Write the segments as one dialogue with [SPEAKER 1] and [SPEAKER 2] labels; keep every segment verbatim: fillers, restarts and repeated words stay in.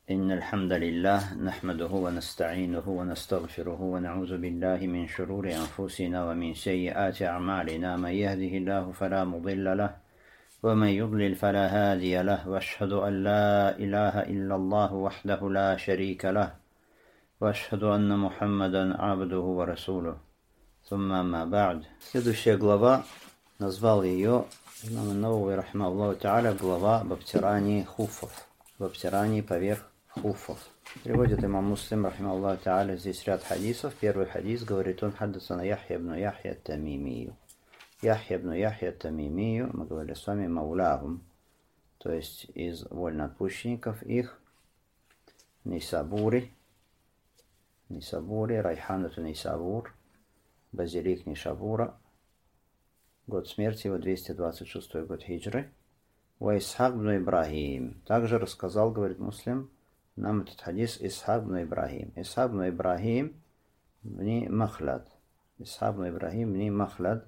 [SPEAKER 1] إن الحمد لله نحمده ونستعينه ونستغفره ونعوذ بالله من شرور أنفسنا ومن سيئات أعمالنا. من يهده الله فلا مضل له ومن يضلل فلا هادي له، وأشهد أن لا إله إلا الله وحده لا شريك له، وأشهد أن محمدا عبده ورسوله. ثم ما بعد. Следующая глава, назвал ее имам ан-Навави рахимахуллаху тааля, глава об обтирании хуффов, об обтирании поверх хуффов. Приводит имам Муслим рахимахуллаху тааля здесь ряд хадисов. Первый хадис говорит он: хаддасана Яхья ибн Яхья ат-Тамимию. Яхья ибн Яхья ат-Тамимию, мы говорили с вами, мауляхум, то есть из вольноотпущенников их, Нисабури, Нисабури, Райханату Нисабур, базилик Нишабура, год смерти его двести двадцать шестой год хиджры. Ва Исхак ибн Ибрахим. Также рассказал, говорит Муслим, нам этот хадис Исхак ибн Ибрахим. Исхак ибн Ибрахим бни Махлад. Исхак ибн Ибрахим бни Махлад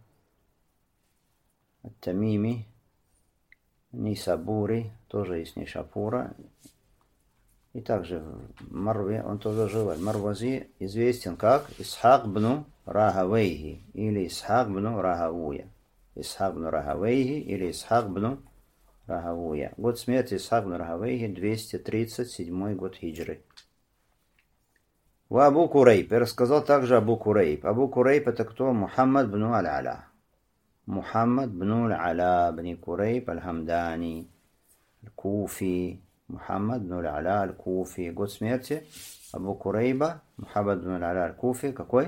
[SPEAKER 1] Ат-Тамими Нисабури, тоже из Нишапура. И также в Марве он тоже жил. Марвази известен как Исхак ибн Рахавейхи или Исхак ибн Рахавуя. Исхак ибн Рахавейхи или Исхак ибн Рахавуя. Год смерти Исхак ибн Рахавейхи двести тридцать седьмой год хиджры. Ва Абу Курейб. И рассказал также Абу Курейб. Абу Курейб это кто? Мухаммад бн Аль-Аля. Мухаммад бн Аль-Аля бн Курейб Аль-Хамдани Аль-Куфи. Мухаммад бн Аль-Аля Аль-Куфи. Год смерти Абу Курейба Мухаммад бн Аль-Аля Аль-Куфи какой?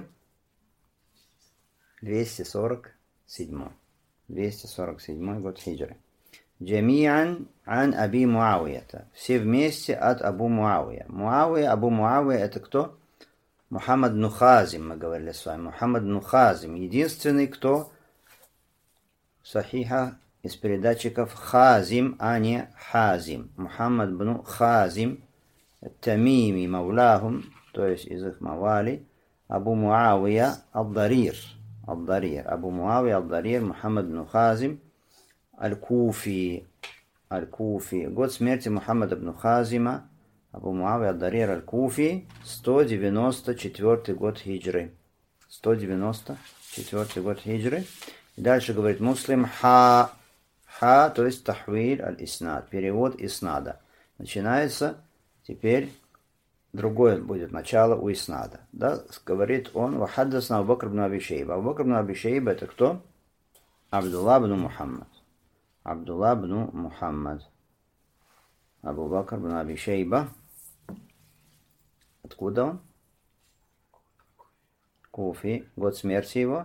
[SPEAKER 1] двести сорок седьмой. двести сорок седьмой год хиджры. Джамиан ан Аби Муавията. Все вместе от Абу Муавия. Муавия, Абу Муавия это кто? Мухаммад бн Хазим, мы говорили с вами. Мухаммад бн Хазим. Единственный, кто сахиха из передатчиков Хазим, а не Хазим. Мухаммад бн Хазим Тамими Мауляхум, то есть из их мавали. Абу Муавия Ад-Дарир. Ад-Дарир. Абу Муавия Ад-Дарир Мухаммад бн Хазим Аль-Куфи. Аль-Куфи. Год смерти Мухаммада бн Хазима Абу Муавия Ад-Дарир Аль-Куфи сто девяносто четвёртый год хиджры. сто девяносто четвёртый год хиджры. И дальше говорит Муслим ха. Ха, то есть тахвиль аль-иснад. Перевод иснада. Начинается теперь другое будет начало у иснада. Да? Говорит он: вахаддасна Абу Бакр бн Аби Шейба. Абу Бакр бн Аби Шейба это кто? Абдулла бн Мухаммад. Абдулла бн Мухаммад. Абу Бакр бн Аби Шейба. Откуда он? Куфи. Год смерти его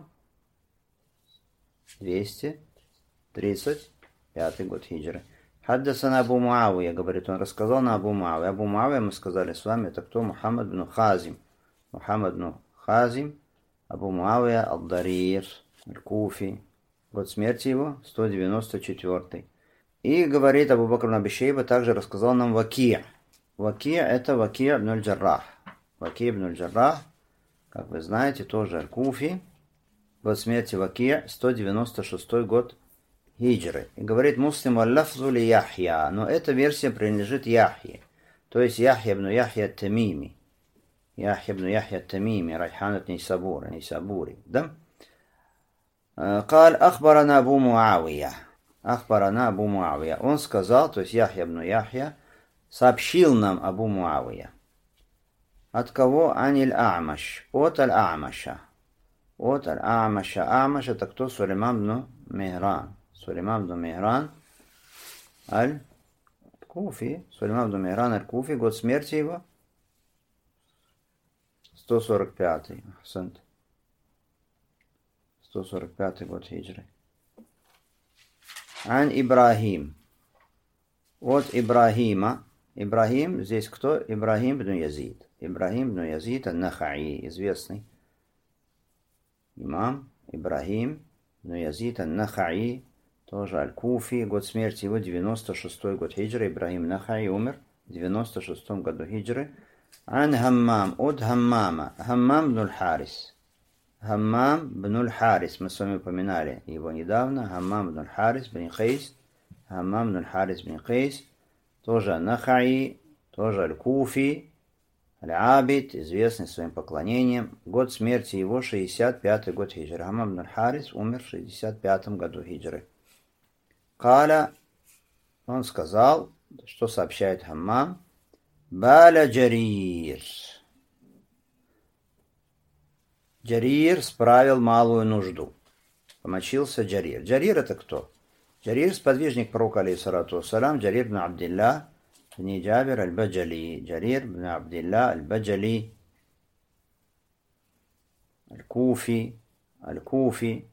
[SPEAKER 1] двести тридцать пятый год хиджры. Хаддасана Абу Муавия, говорит он, рассказал на Абу Муавия. Абу Муавия, мы сказали с вами, это кто? Мухаммад бн Хазим. Мухаммад бн Хазим, Абу Муавия Ад-Дарир Аль-Куфи. Год смерти его сто девяносто четвёртый. И говорит Абу Бакр бн Аби Шейба, также рассказал нам Вакия. Вакия это Вакия ибн Аль-Джаррах. Вакия ибн Аль-Джаррах, как вы знаете, тоже Аль-Куфи. Год смерти Вакия сто девяносто шестой год хиджры. И говорит Муслим аль-лафзу ли Яхья. Но эта версия принадлежит Яхье. То есть Яхья ибн Яхья ат-Тамими. Яхья ибн Яхья ат-Тамими. Райханат Нисабура. Нисабури. Да? قال أخبرنا أبو معاوية. أخبرنا أبو معاوية. Он сказал, то есть Яхья ибн Яхья сообщил нам Абу Муавия. От кого? Аниль А'маш. От аль-А'маша. От аль-А'маша. А'маш это кто? Сулейман бн Михран. Сулейман бн Михран Аль-Куфи. Сулейман бн Михран Аль-Куфи. Год смерти его сто сорок пятый. сто сорок пятый год хиджры. Ан Ибрахим. От Ибрахима. Ибрахим здесь кто? Ибрахим бн Язид. Ибрахим бн Язид Ан-Нахаи. Известный имам. Ибрахим бн Язид Ан-Нахаи. Тоже Аль-Куфи. Год смерти его девяносто шестой год хиджры. Ибрахим Нахаи умер в девяносто шестом году хиджры. Ан Хаммам. От Хаммама. Хаммам бн Аль-Харис. Хаммам бн Аль-Харис. Мы с вами упоминали его недавно. Хаммам бн Аль-Харис бн Кайс. Хаммам бн Аль-Харис бн Кайс. Тоже Нахаи. тоже Аль-Куфи, Аль-Абид, известный своим поклонением. Год смерти его шестьдесят пятый год хиджры. Хаммам ибн Аль-Харис умер в шестьдесят пятом году хиджры. Каля, он сказал, что сообщает Хаммам, Баля Джарир. Джарир справил малую нужду. Помочился Джарир. Джарир это кто? Джарир сподвижник пророка, алейхиссалату вассалам, Джарир ибн Абдилля, ибн Джабир аль-Баджали. Джарир ибн Абдилля аль-Баджали. Аль-Куфи. Аль-Куфи.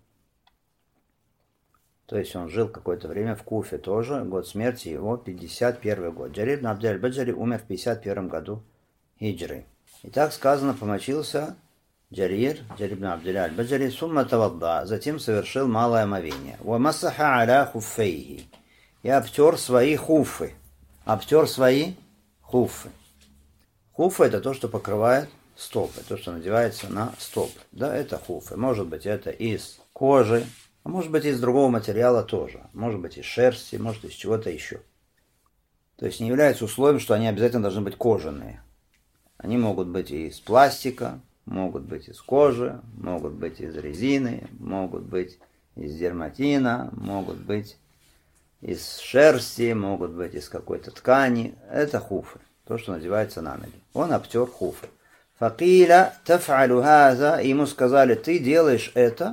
[SPEAKER 1] То есть он жил какое-то время в Куфе тоже. Год смерти его пятьдесят первый год. Джарир ибн Абдилля аль-Баджали умер в пятьдесят первом году хиджры. И так сказано, помочился Джарир, Джарир ибн Абдилля аль-Баджали, сумма тавадда, затем совершил малое омовение. Ва масаха аля хуффейхи. И обтер свои хуфы. Обтер свои хуфы. Хуфы это то, что покрывает стопы, то, что надевается на стопы. Да, это хуфы. Может быть, это из кожи, а может быть, из другого материала тоже. Может быть, из шерсти, может, из чего-то еще. То есть не является условием, что они обязательно должны быть кожаные. Они могут быть и из пластика, могут быть из кожи, могут быть из резины, могут быть из дерматина, могут быть из шерсти, могут быть из какой-то ткани. Это хуфы, то, что надевается на ноги. Он обтер хуфы. Факиля таф'алю хаза, ему сказали, ты делаешь это.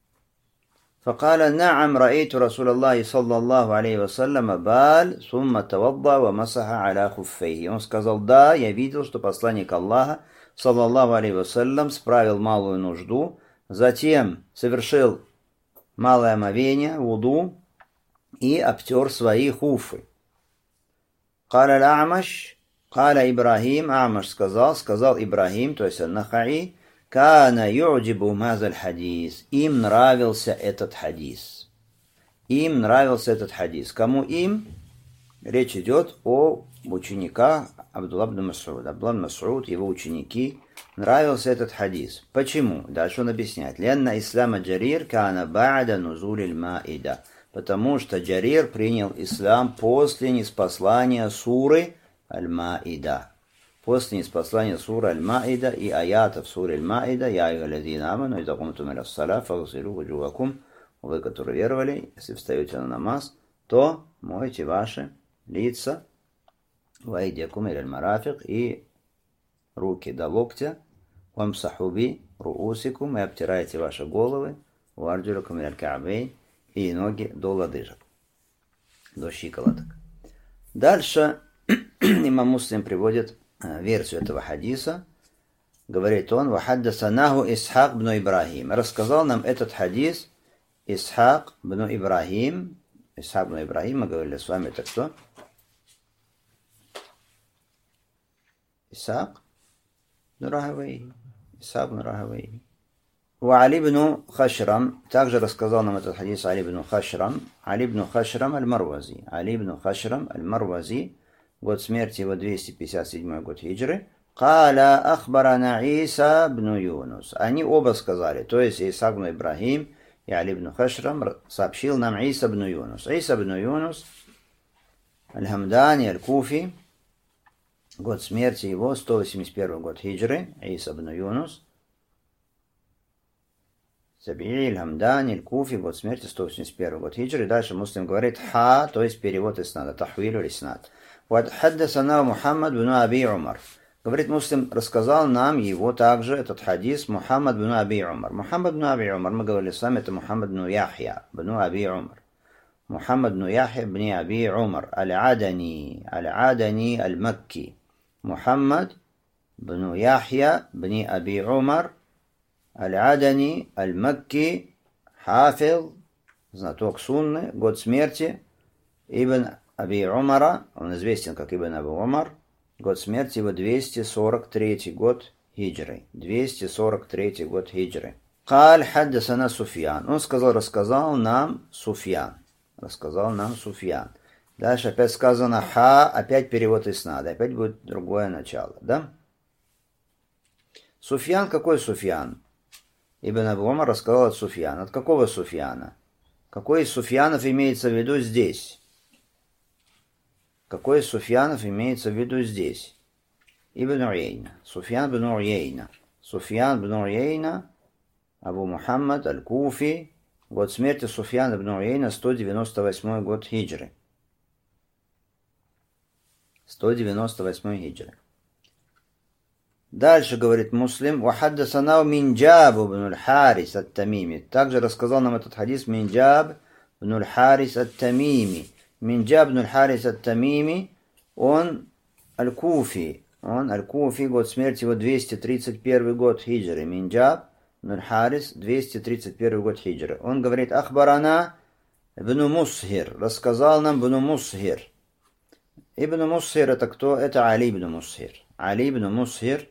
[SPEAKER 1] Факаля на'ам ра'иту Расулаллахи саллаллаху алейхи вассаляма баль, сумма тавадда ва масаха аля хуффейхи. Он сказал, да, я видел, что посланник Аллаха саллаллаху алейхи вассалям справил малую нужду, затем совершил малое омовение, вуду, и обтер свои хуфы. Каля А'маш, каля Ибрахим, А'маш сказал, сказал Ибрахим, то есть Аль-Нахаи, кана ю'джибу мазаль хадис. Им нравился этот хадис. Им нравился этот хадис. Кому им? Речь идет о учениках Абдулла ибн Мас'уд. Абдулла ибн Мас'уд, его ученики, нравился этот хадис. Почему? Дальше он объясняет. Лянна ислама Джарир кана ба'да нузулиль ма'iда. Потому что Джарир принял ислам после ниспослания суры Аль-Ма'iда. После ниспослания суры Аль-Ма'iда и аятов суры Аль-Ма'iда «Я айюхаллазина аману иза кумтум иля ссаля фагсилу вуджухакум». Вы, которые веровали, если встаете на намаз, то мойте ваши лица вайдякум иля аль-марафик и руки до локтя, вамсахуби руусикум, и обтирайте ваши головы, варджулакум иля аль-ка'бейн, и ноги до лодыжек, до щиколоток. Дальше имам Муслим приводит версию этого хадиса. Говорит он, «Вахаддасанаху Исхак бну Ибрахим». Рассказал нам этот хадис Исхак бну Ибрахим. Исхак бну Ибрахим, мы говорили с вами, это кто? Исхак бну Рахавейхи. Исхак бну Рахавейхи. وعلي بن خشرم, также рассказал нам этот хадис Али бн Хашрам, Али бн Хашрам аль-Марвази, Али бн Хашрам аль-Марвази, год смерти его двести пятьдесят седьмой год хиджры, Каля ахбарана Иса бн Юнус. Они оба сказали, то есть Исхак бн Ибрахим и Али бн Хашрам сообщил нам Иса бн Юнус. Иса бн Юнус аль-Хамдани аль-Куфи, год смерти его сто восемьдесят первый год хиджры, Иса бн Юнус, Сабии, Аль-Хамдани, Аль-Куфи, год смерти сто восемьдесят первый год хиджры. Дальше Муслим говорит ха, то есть перевод иснада, тахвилю иснад. Вот хаддасана Мухаммад бн Аби Умар. Говорит Муслим, рассказал нам его также, этот хадис, Мухаммад бн Аби Умар. Мухаммад бн Аби Умар, мы говорили с вами, это Мухаммад бн Яхья, бн Аби Умар. Мухаммад бн Яхья бн Аби Умар, Аль-Адани, Аль-Адани, Аль-Макки. Мухаммад бн Яхья бн Аби Умар, Аль-Адани, Аль-Макки, Хафил, знаток сунны, год смерти, Ибн Аби Умара, он известен как Ибн Аби Умар, год смерти его двести сорок третий год хиджры, двести сорок третий год хиджры. Каль хаддасана Суфьян, он сказал, рассказал нам Суфьян, рассказал нам Суфьян. Дальше опять сказано ха, опять перевод иснада, опять будет другое начало, да? Суфьян, какой Суфьян? Ибн Аби Умар рассказал от Суфьяна. От какого Суфьяна? Какой из Суфьянов имеется в виду здесь? Какой из Суфьянов имеется в виду здесь? Ибн Уейна. Суфьян бн Уейна. Суфьян бн Уейна, Абу Мухаммад аль-Куфи. Год смерти Суфьяна бн Уейна сто девяносто восьмой год хиджры. сто девяносто восьмой хиджры. Дальше говорит Муслим: «Вахаддасанау Минджаб бн аль-Харис ат-Тамими». Также рассказал нам этот хадис Минджаб бн аль-Харис ат-Тамими. Минджаб бн аль-Харис ат-Тамими, он аль-Куфи. Он аль-Куфи, год смерти его двести тридцать первый год хиджры. Минджаб бн аль-Харис, двести тридцать первый год хиджры. Он говорит: «Ахбарана ибн Мусхир». Рассказал нам ибн Мусхир. Ибн Мусхир это кто? Это Али ибн Мусхир. Али ибн Мусхир,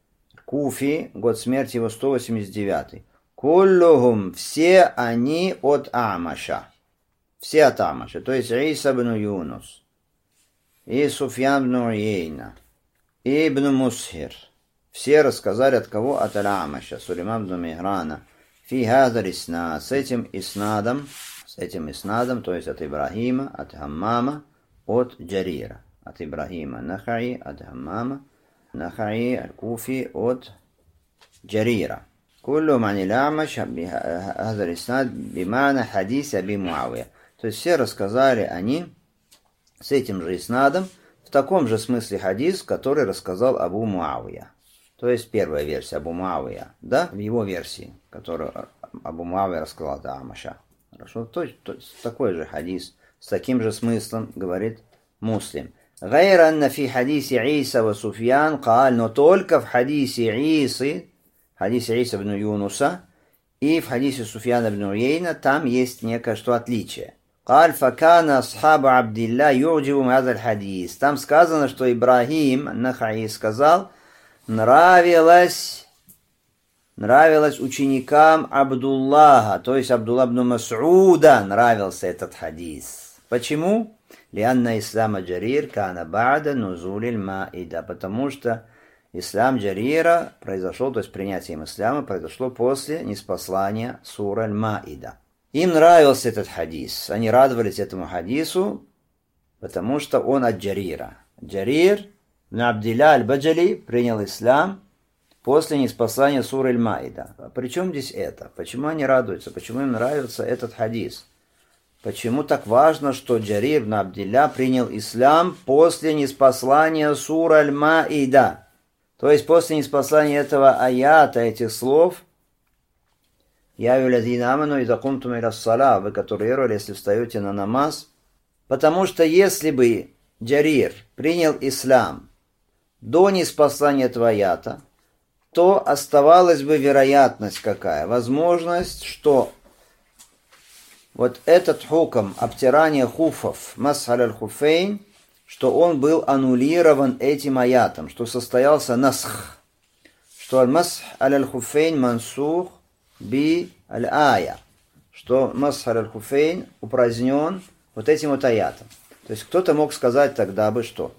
[SPEAKER 1] Куфи, год смерти его сто восемьдесят девятый. Куллухум, все они от Амаша. Все от Амаша. То есть Иса ибн Юнус, и Суфьян ибн Уейна, и ибн Мусхир. Все рассказали от кого? От Аль-Амаша, Сулейман ибн Миграна. Фи хазар иснад. С этим иснадом, с этим иснадом, то есть от Ибрахима, от Хаммама, от Джарира. От Ибрахима Нахаи, от Хаммама Нахаи аль-Куфи, от Джарира. Куллу мани лямаш хазар иснад бимана хадис Аби Муавия. То есть все рассказали они с этим же иснадом в таком же смысле хадис, который рассказал Абу Муавия. То есть первая версия Абу Муавия, да, в его версии, которую Абу Муавия рассказал от Амаша. Хорошо, то есть, то есть такой же хадис с таким же смыслом говорит Муслим. غير أن في حديث عيسى وسفيان قال, но только в хадисе Исы, хадисе Иса бн Юнуса, и в хадисе Суфьяна бн Уейна там есть некое что отличие. قال فكان أصحاب عبد الله يعجبهم هذا الحديث. Там сказано, что Ибрахим Нахаи сказал, нравилось, нравилось ученикам Абдуллаха, то есть Абдулла ибн Мас'уда нравился этот хадис. Почему? Лианна ислама Джарир кана ба'да нузулиль ма'iда. Потому что ислам Джарира произошел, то есть принятие им ислама произошло после ниспослания сура Аль-Ма'iда. Им нравился этот хадис. Они радовались этому хадису, потому что он от Джарира. Джарир ибн Абдилля аль-Баджали принял ислам после ниспослания суры Аль-Ма'iда. А при чем здесь это? Почему они радуются? Почему им нравится этот хадис? Почему так важно, что Джарир ибн Абдилля принял ислам после ниспослания сура Аль-Ма'iда? То есть после ниспослания этого аята, этих слов, «Я юлязина аману и закумтум иля ссала», вы, которые веровали, если встаете на намаз. Потому что если бы Джарир принял ислам до ниспослания этого аята, то оставалась бы вероятность какая? Возможность, что вот этот хукм обтирания хуфов, масх аль-хуфейн, что он был аннулирован этим аятом, что состоялся насх, что аль-масх аль-хуфейн мансух би аль-ая, что масх аль-хуфейн упразднен вот этим вот аятом. То есть кто-то мог сказать тогда бы что?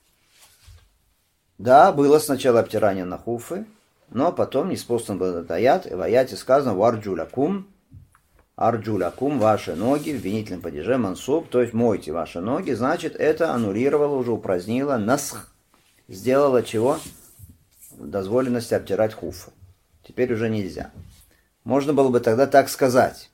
[SPEAKER 1] Да, было сначала обтирание на хуфы, но потом ниспослан был этот аят, и в аяте сказано «Варджулякум», «Арджулякум», ваши ноги, в винительном падеже, мансуб, то есть мойте ваши ноги, значит, это аннулировало, уже упразднило, насх, сделало чего? Дозволенность обтирать хуфы. Теперь уже нельзя. Можно было бы тогда так сказать.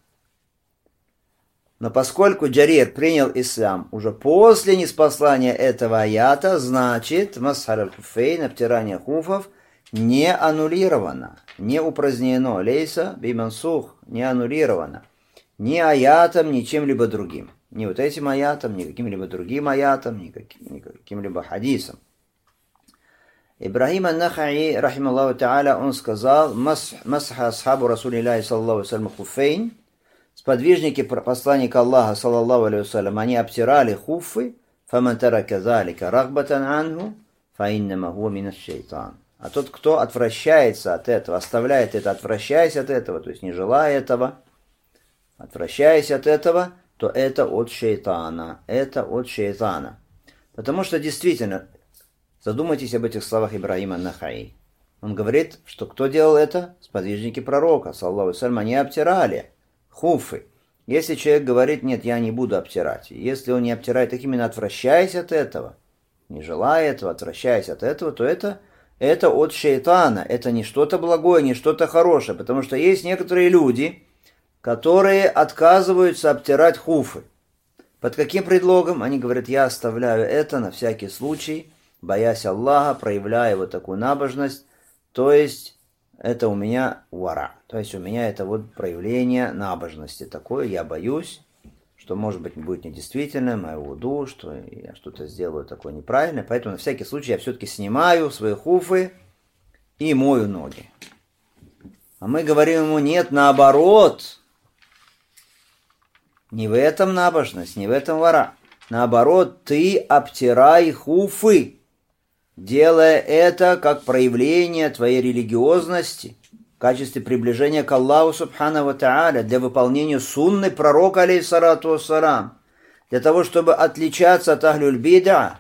[SPEAKER 1] Но поскольку Джарир принял ислам уже после ниспослания этого аята, значит, масхар аль-хуфейн, обтирание хуфов, не аннулировано, не упразднено. Лейса бимансух, не аннулировано. Ни аятом, ни чем-либо другим. Ни вот этим аятом, ни каким-либо другим аятом, ни, каким, ни каким-либо хадисом. Ибрахим ан-Нахаи, рахималлаху та'аля, он сказал, масха асхабу расулиллахи саллаллаху алейхи ва саллям хуфейн, сподвижники посланника Аллаха, саллаллаху алейхи ва саллям, они обтирали хуфы, фаман тарака залика рагбатан анху, фаиннама хуа минаш шайтан. А тот, кто отвращается от этого, оставляет это, отвращаясь от этого, то есть не желая этого, отвращаясь от этого, то это от шайтана. Это от шайтана. Потому что действительно, задумайтесь об этих словах Ибрахима ан-Нахаи. Он говорит, что кто делал это? Сподвижники пророка, саллаллаху алейхи ва саллям, они обтирали хуфы. Если человек говорит, нет, я не буду обтирать, если он не обтирает, так именно отвращаясь от этого, не желая этого, отвращаясь от этого, то это, это от шейтана, это не что-то благое, не что-то хорошее, потому что есть некоторые люди, которые отказываются обтирать хуфы. Под каким предлогом? Они говорят, я оставляю это на всякий случай, боясь Аллаха, проявляя вот такую набожность, то есть это у меня вара, то есть у меня это вот проявление набожности такое, я боюсь, что может быть будет недействительно, мою вуду, что я что-то сделаю такое неправильное, поэтому на всякий случай я все-таки снимаю свои хуфы и мою ноги. А мы говорим ему, нет, наоборот, не в этом набожность, не в этом вара, наоборот, ты обтирай хуфы, делая это как проявление твоей религиозности, в качестве приближения к Аллаху Субхану ва Тааля, для выполнения сунны пророка, алейхиссалату вассалам, для того, чтобы отличаться от ахлюль бида,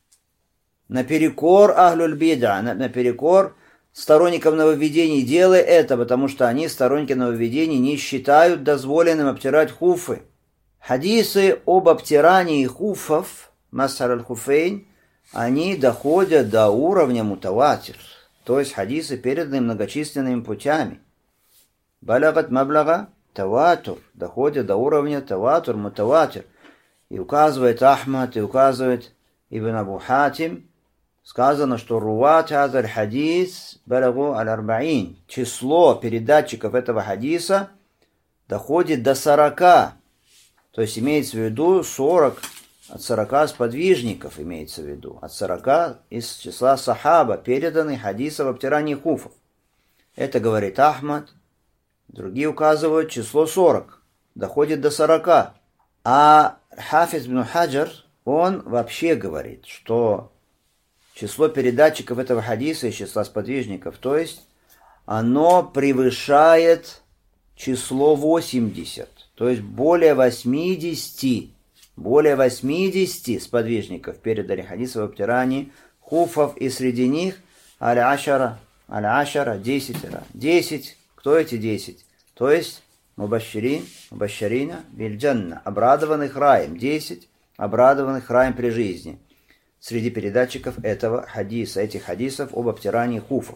[SPEAKER 1] наперекор ахлюль бида, наперекор сторонникам нововведений, делай это, потому что они, сторонники нововведений, не считают дозволенным обтирать хуфы. Хадисы об обтирании хуфов, масхар аль-хуфейн, они доходят до уровня мутаватир, то есть хадисы, переданные многочисленными путями. Балагат маблага таватур, доходят до уровня таватур, мутаватир. И указывает Ахмад, и указывает Ибн Абу Хатим, сказано, что руат хазаль хадис балагу аль-арбаин, число передатчиков этого хадиса доходит до сорока, то есть имеется в виду сорок, от сорока сподвижников имеется в виду, от сорока из числа сахаба, переданных хадисов об обтирании хуфов. Это говорит Ахмад, другие указывают число сорок, доходит до сорока. А Хафиз ибн Хаджар, он вообще говорит, что число передатчиков этого хадиса из числа сподвижников, то есть оно превышает число восемьдесят, то есть более восьмидесяти. Более восьмидесяти сподвижников передали хадисы об обтирании хуфов, и среди них аль-ашара, аль-ашара, десятеро. Десять. Кто эти десять? То есть мубашширин, мубашширина биль-джанна, обрадованных раем. Десять обрадованных раем при жизни. Среди передатчиков этого хадиса, этих хадисов об обтирании хуфов.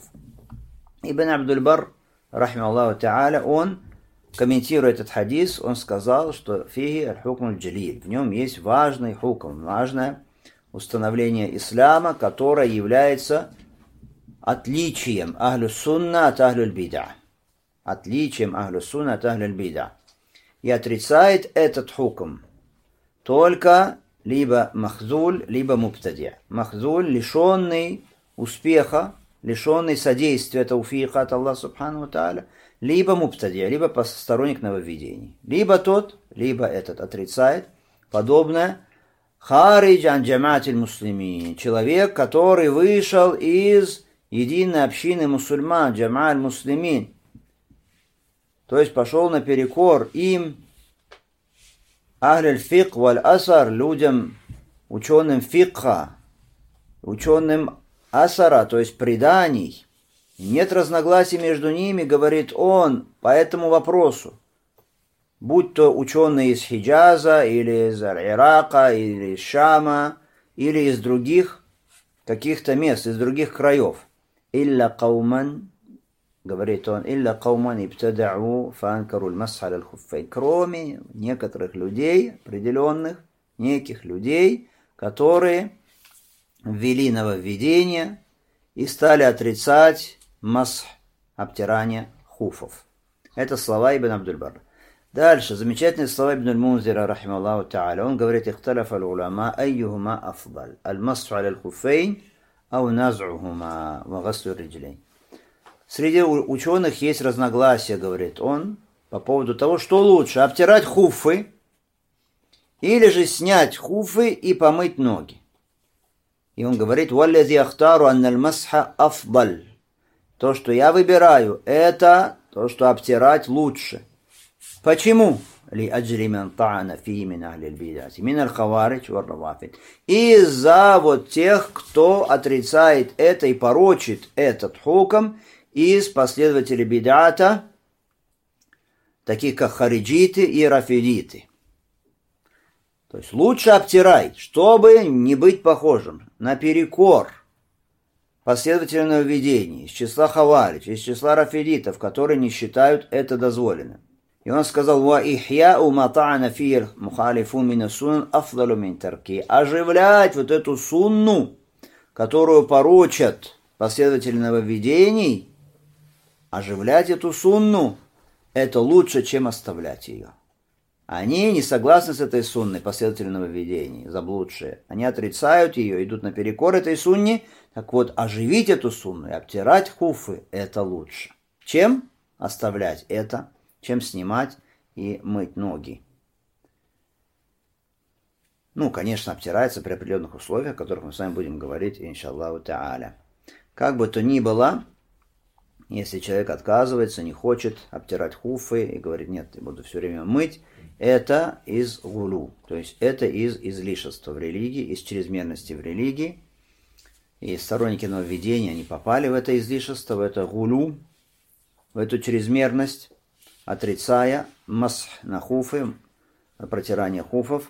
[SPEAKER 1] Ибн Абдуль-Бар, рахималлаху та'аля, он, комментируя этот хадис, он сказал, что фиги аль-хукм аль-джалиль, в нем есть важный хукм, важное установление ислама, которое является отличием ахлю-сунна от ахлю-бида. Отличием ахлю-сунна от ахлю-бида. И отрицает этот хукм только либо махзуль, либо мубтади. Махзуль, лишенный успеха, лишенный содействия тауфика от Аллаха Субхану ва Тааля, либо мубтади, либо сторонник нововведений. Либо тот, либо этот отрицает подобное харидж ан джамаатиль муслимин, человек, который вышел из единой общины мусульман, джамааль муслимин, то есть пошел наперекор им, ахль фикх валь асар, людям, ученым фикха, ученым асара, то есть преданий. Нет разногласий между ними, говорит он, по этому вопросу. Будь то ученые из Хиджаза, или из Ирака, или из Шама, или из других каких-то мест, из других краев. «Илля кауман», говорит он, «Илля кауман ибтадау фанкару аль-масха аль-хуффайн», кроме некоторых людей, определенных, неких людей, которые ввели нововведение и стали отрицать масх, обтирание хуфов. Это слова Ибн Абдуль-Бар. Дальше, замечательные слова Ибн аль-Мунзира, рахималлаху та'аля. Он говорит, «Ихталяфа аль-уляма, айюхума афдаль, аль-масху аль-хуфейн, ау наз'ухума, ва гаслю риджлейн». Среди ученых есть разногласия, говорит он, по поводу того, что лучше, обтирать хуфы, или же снять хуфы и помыть ноги. И он говорит, «Валлази ахтару анналь масха афдаль». То, что я выбираю, это то, что обтирать лучше. Почему? Из-за вот тех, кто отрицает это и порочит этот хукм из последователей бид'ата, таких как хариджиты и рафидиты. То есть лучше обтирай, чтобы не быть похожим, наперекор последовательного ведения из числа хаваридж, из числа рафидитов, которые не считают это дозволенным. И он сказал: «Ва ихьяу ма та'ана фи мухалифу мин сунн афдалу мин тарки». Оживлять вот эту сунну, которую порочат последовательного ведений, оживлять эту сунну, это лучше, чем оставлять ее. Они не согласны с этой сунной последовательного ведения, заблудшие. Они отрицают ее, идут наперекор этой сунне. Так вот, оживить эту сунну и обтирать хуфы – это лучше, чем оставлять это, чем снимать и мыть ноги. Ну, конечно, обтирается при определенных условиях, о которых мы с вами будем говорить, иншаллаху та'аля. Как бы то ни было, если человек отказывается, не хочет обтирать хуфы и говорит: нет, я буду все время мыть, это из гулу, то есть это из излишества в религии, из чрезмерности в религии. И сторонники нововведения, они попали в это излишество, в это гулу, в эту чрезмерность, отрицая масх на хуфы, протирание хуфов.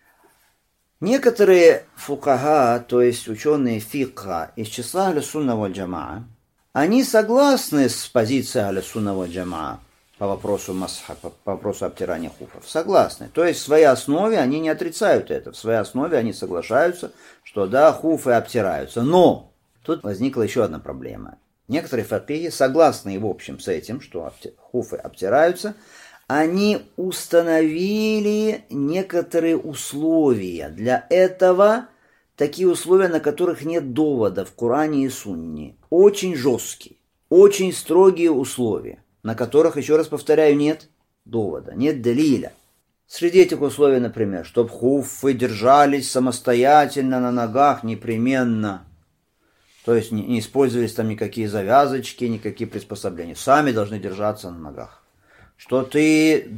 [SPEAKER 1] Некоторые фукаха, то есть ученые фикха из числа ахлю-сунна валь-джамаа, они согласны с позицией ахлю-сунна валь-джамаа по вопросу масха, по вопросу обтирания хуфов. Согласны. То есть в своей основе они не отрицают это. В своей основе они соглашаются, что да, хуфы обтираются. Но тут возникла еще одна проблема. Некоторые факихи, согласны в общем с этим, что хуфы обтираются, они установили некоторые условия. Для этого такие условия, на которых нет довода в Коране и Сунне. Очень жесткие, очень строгие условия, на которых, еще раз повторяю, нет довода, нет далиля. Среди этих условий, например, чтобы хуфы держались самостоятельно на ногах непременно. То есть не, не использовались там никакие завязочки, никакие приспособления. Сами должны держаться на ногах. Что ты...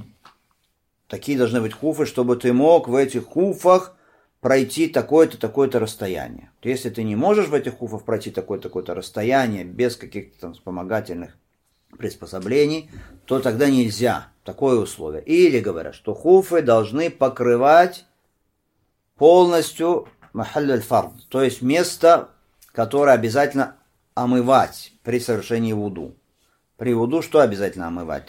[SPEAKER 1] Такие должны быть хуфы, чтобы ты мог в этих хуфах пройти такое-то, такое-то расстояние. Если ты не можешь в этих хуфах пройти такое-то, такое-то расстояние без каких-то там вспомогательных приспособлений, то тогда нельзя. Такое условие. Или говорят, что хуфы должны покрывать полностью махаль аль-фард, то есть место, которое обязательно омывать при совершении вуду. При вуду что обязательно омывать?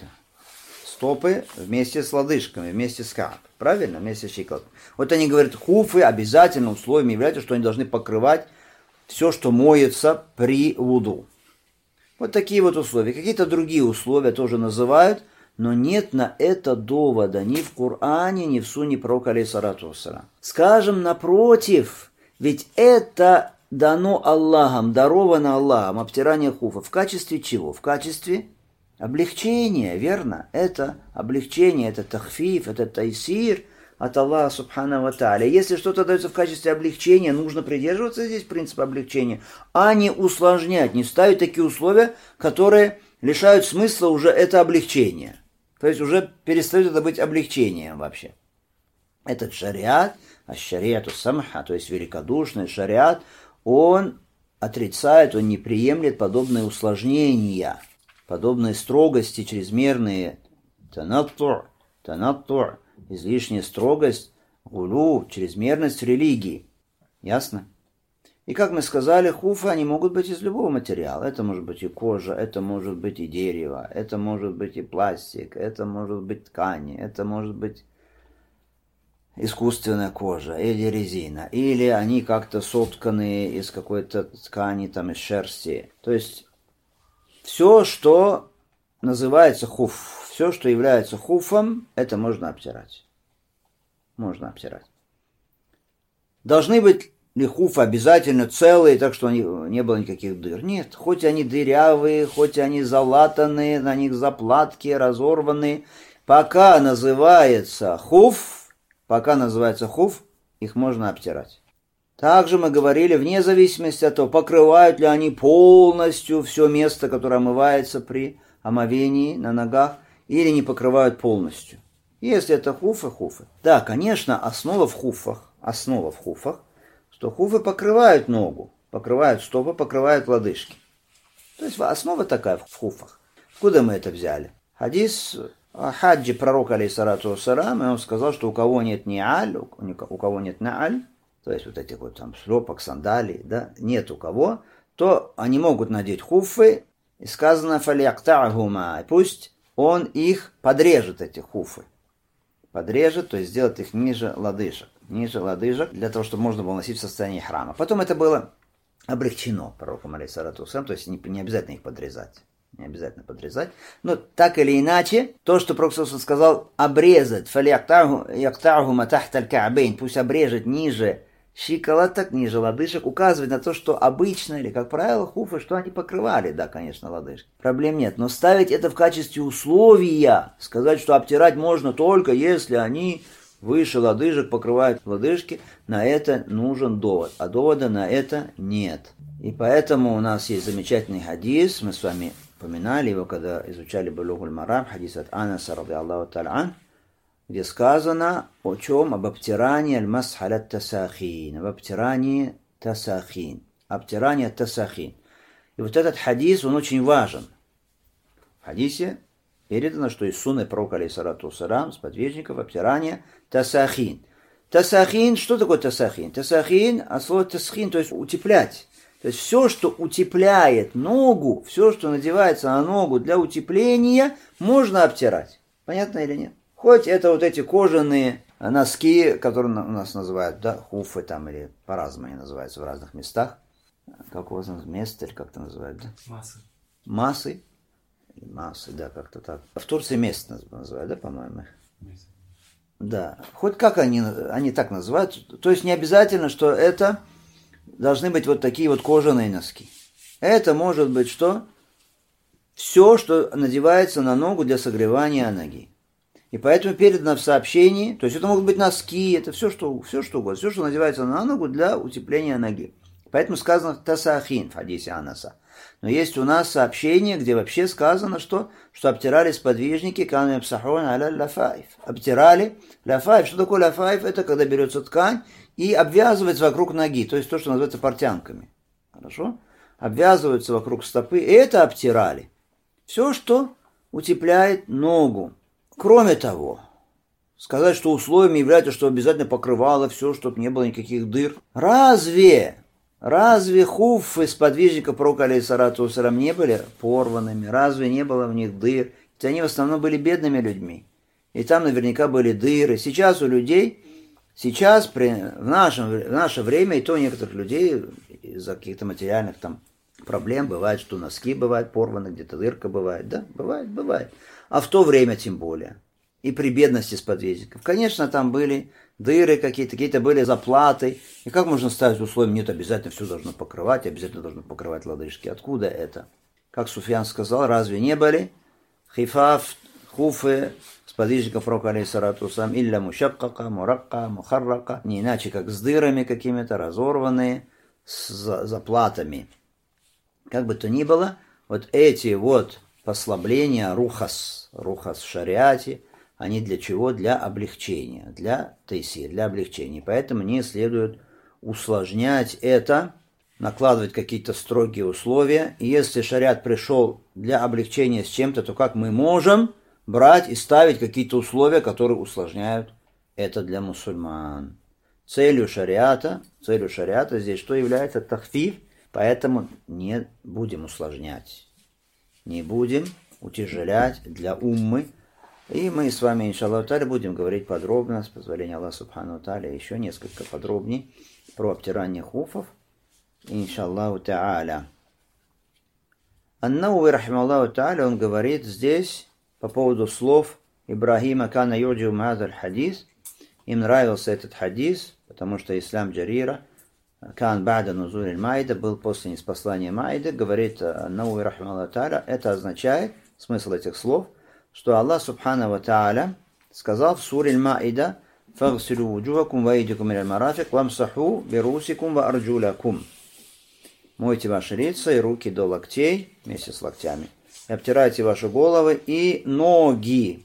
[SPEAKER 1] Стопы вместе с лодыжками, вместе с кааб. Правильно? Вместе с щиколоткой. Вот они говорят, хуфы обязательно условием являются, что они должны покрывать все, что моется при вуду. Вот такие вот условия. Какие-то другие условия тоже называют, но нет на это довода ни в Коране, ни в Сунне пророка алейхиссалату вассалям. Скажем, напротив, ведь это дано Аллахом, даровано Аллахом, обтирание хуфа. В качестве чего? В качестве облегчения, верно? Это облегчение, это тахфиф, это тайсир от Аллаха субхану ва тааля. Если что-то дается в качестве облегчения, нужно придерживаться здесь принципа облегчения, а не усложнять, не ставить такие условия, которые лишают смысла уже это облегчение. То есть уже перестает это быть облегчением вообще. Этот шариат, аш-шариату самха, то есть великодушный шариат, он отрицает, он не приемлет подобные усложнения, подобные строгости, чрезмерные, танатту, танатту, излишняя строгость, гулу, чрезмерность в религии. Ясно? И как мы сказали, хуфы, они могут быть из любого материала. Это может быть и кожа, это может быть и дерево, это может быть и пластик, это может быть ткань, это может быть искусственная кожа или резина, или они как-то сотканы из какой-то ткани, там, из шерсти. То есть все, что называется хуф, все, что является хуфом, это можно обтирать. Можно обтирать. Должны быть ли хуфы обязательно целые, так что они, не было никаких дыр? Нет, хоть они дырявые, хоть они залатанные, на них заплатки разорванные, пока называется хуф, пока называется хуф, их можно обтирать. Также мы говорили, вне зависимости от того, покрывают ли они полностью все место, которое омывается при омовении на ногах, или не покрывают полностью. Если это хуфы, хуфы. Да, конечно, основа в хуфах, основа в хуфах, что хуфы покрывают ногу, покрывают стопы, покрывают лодыжки. То есть основа такая в хуфах. Откуда мы это взяли? Хадис хаджи пророка, алейхиссалату вассалам, и он сказал, что у кого нет ниаль, у кого нет нааль, то есть вот этих вот там шлепок, сандалий, да, нет у кого, то они могут надеть хуффы, и сказано фалияктахума, пусть он их подрежет, эти хуффы. Подрежет, то есть сделает их ниже лодыжек. Ниже лодыжек, для того, чтобы можно было носить в состоянии храма. Потом это было облегчено пророком, алейхиссалату вассалам, то есть не, не обязательно их подрезать. Не обязательно подрезать. Но так или иначе, то, что пророк сказал, обрезать, фалияктахума тахталь ка'бейн, пусть обрежет ниже щиколоток, ниже лодыжек, указывает на то, что обычно, или как правило, хуфы, что они покрывали, да, конечно, лодыжки. Проблем нет. Но ставить это в качестве условия, сказать, что обтирать можно только если они выше лодыжек покрывают лодыжки, на это нужен довод. А довода на это нет. И поэтому у нас есть замечательный хадис, мы с вами упоминали его, когда изучали Булугуль Марам, хадис от Анаса, ради Аллаху та'аля ан, где сказано о чем? Об обтирании аль-масх аля тасахин, об обтирании тасахин, обтирание тасахин. И вот этот хадис, он очень важен. В хадисе передано, что из сунны пророка, алейхиссалату вассалам, сподвижников, обтирание тасахин. Тасахин, что такое тасахин? Тасахин, от слова тасхин, то есть утеплять. То есть все, что утепляет ногу, все, что надевается на ногу для утепления, можно обтирать. Понятно или нет? Хоть это вот эти кожаные носки, которые у нас называют, да, хуфы там, или по-разному они называются в разных местах. Как у вас место, или как это называют, да?
[SPEAKER 2] Массы.
[SPEAKER 1] Массы. Массы, да, как-то так. В Турции место называют, да, по-моему?
[SPEAKER 2] Место.
[SPEAKER 1] Да. Хоть как они, они так называют. То есть не обязательно, что это должны быть вот такие вот кожаные носки. Это может быть что? Все, что надевается на ногу для согревания ноги. И поэтому передано в сообщении, то есть это могут быть носки, это все, что, все, что угодно, все, что надевается на ногу для утепления ноги. Поэтому сказано тасахин в хадисе Анаса. Но есть у нас сообщение, где вообще сказано, что, что обтирали сподвижники, кану япсахун аля лафаиф. Обтирали лафаиф. Что такое лафаиф? Это когда берется ткань и обвязывается вокруг ноги, то есть то, что называется портянками. Хорошо? Обвязываются вокруг стопы, и это обтирали. Все, что утепляет ногу. Кроме того, сказать, что условием является, что обязательно покрывало все, чтобы не было никаких дыр. Разве, разве хуффы сподвижников пророка, алейхиссалату вассалам, не были порванными? Разве не было в них дыр? Ведь они в основном были бедными людьми. И там наверняка были дыры. Сейчас у людей, сейчас при, в, нашем, в наше время, и то некоторых людей из-за каких-то материальных там проблем бывает, что носки бывают порваны, где-то дырка бывает. Да, бывает, бывает. А в то время тем более. И при бедности сподвижников. Конечно, там были дыры какие-то, какие-то были заплаты. И как можно ставить условия? Нет, обязательно все должно покрывать, обязательно должно покрывать лодыжки. Откуда это? Как Суфьян сказал, разве не были хифаф, хуфы сподвижников пророка, алейхиссалату вассалам, илля мушаккака, муракка, мухаррака, не иначе, как с дырами какими-то, разорванные, с заплатами. Как бы то ни было, вот эти вот послабления, рухас, рухас в шариате, они для чего? Для облегчения, для тайсир, для облегчения. Поэтому не следует усложнять это, накладывать какие-то строгие условия. И если шариат пришел для облегчения с чем-то, то как мы можем брать и ставить какие-то условия, которые усложняют это для мусульман? Целью шариата, целью шариата здесь что является? Тахфиф, поэтому не будем усложнять. Не будем утяжелять для уммы. И мы с вами, иншаллаху та'аля, будем говорить подробно, с позволения Аллаха субхану та'аля, еще несколько подробней про обтирание хуфов. Иншаллаху та'аля. Ан-Науви, рахималлаху та'аля, он говорит здесь по поводу слов Ибрахима кана юджиу мазаль хадис. Им нравился этот хадис, потому что Ислам Джарира Кан бада нузуль Майда был после ниспослания Майда, говорит Науви рахималлаху та'аля, это означает, смысл этих слов, что Аллах субхану ва та'аля сказал в суре Майда: «Фагсилу вуджухакум ва айдикум иля марафик вамсаху бирусикум ва арджулякум». Мойте ваши лица и руки до локтей, вместе с локтями, и обтирайте ваши головы и ноги.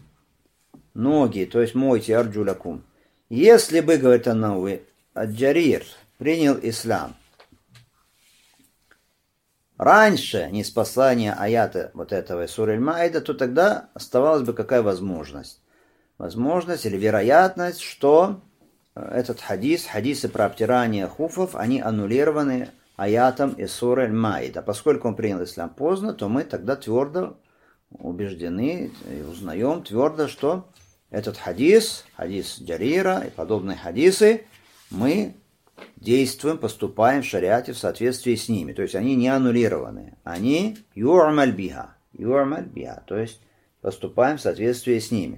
[SPEAKER 1] Ноги, то есть мойте арджулякум. Если бы, говорит Науви, Ад-Джарир принял ислам, раньше ниспослания аята вот этого суры Аль-Маида, то тогда оставалась бы какая возможность? Возможность или вероятность, что этот хадис, хадисы про обтирание хуфов, они аннулированы аятом из суры Аль-Маида. Поскольку он принял ислам поздно, то мы тогда твердо убеждены и узнаем твердо, что этот хадис, хадис Джарира и подобные хадисы, мы действуем, поступаем в шариате в соответствии с ними. То есть они не аннулированы. Они ю'маль биха. Ю'маль биха. То есть поступаем в соответствии с ними.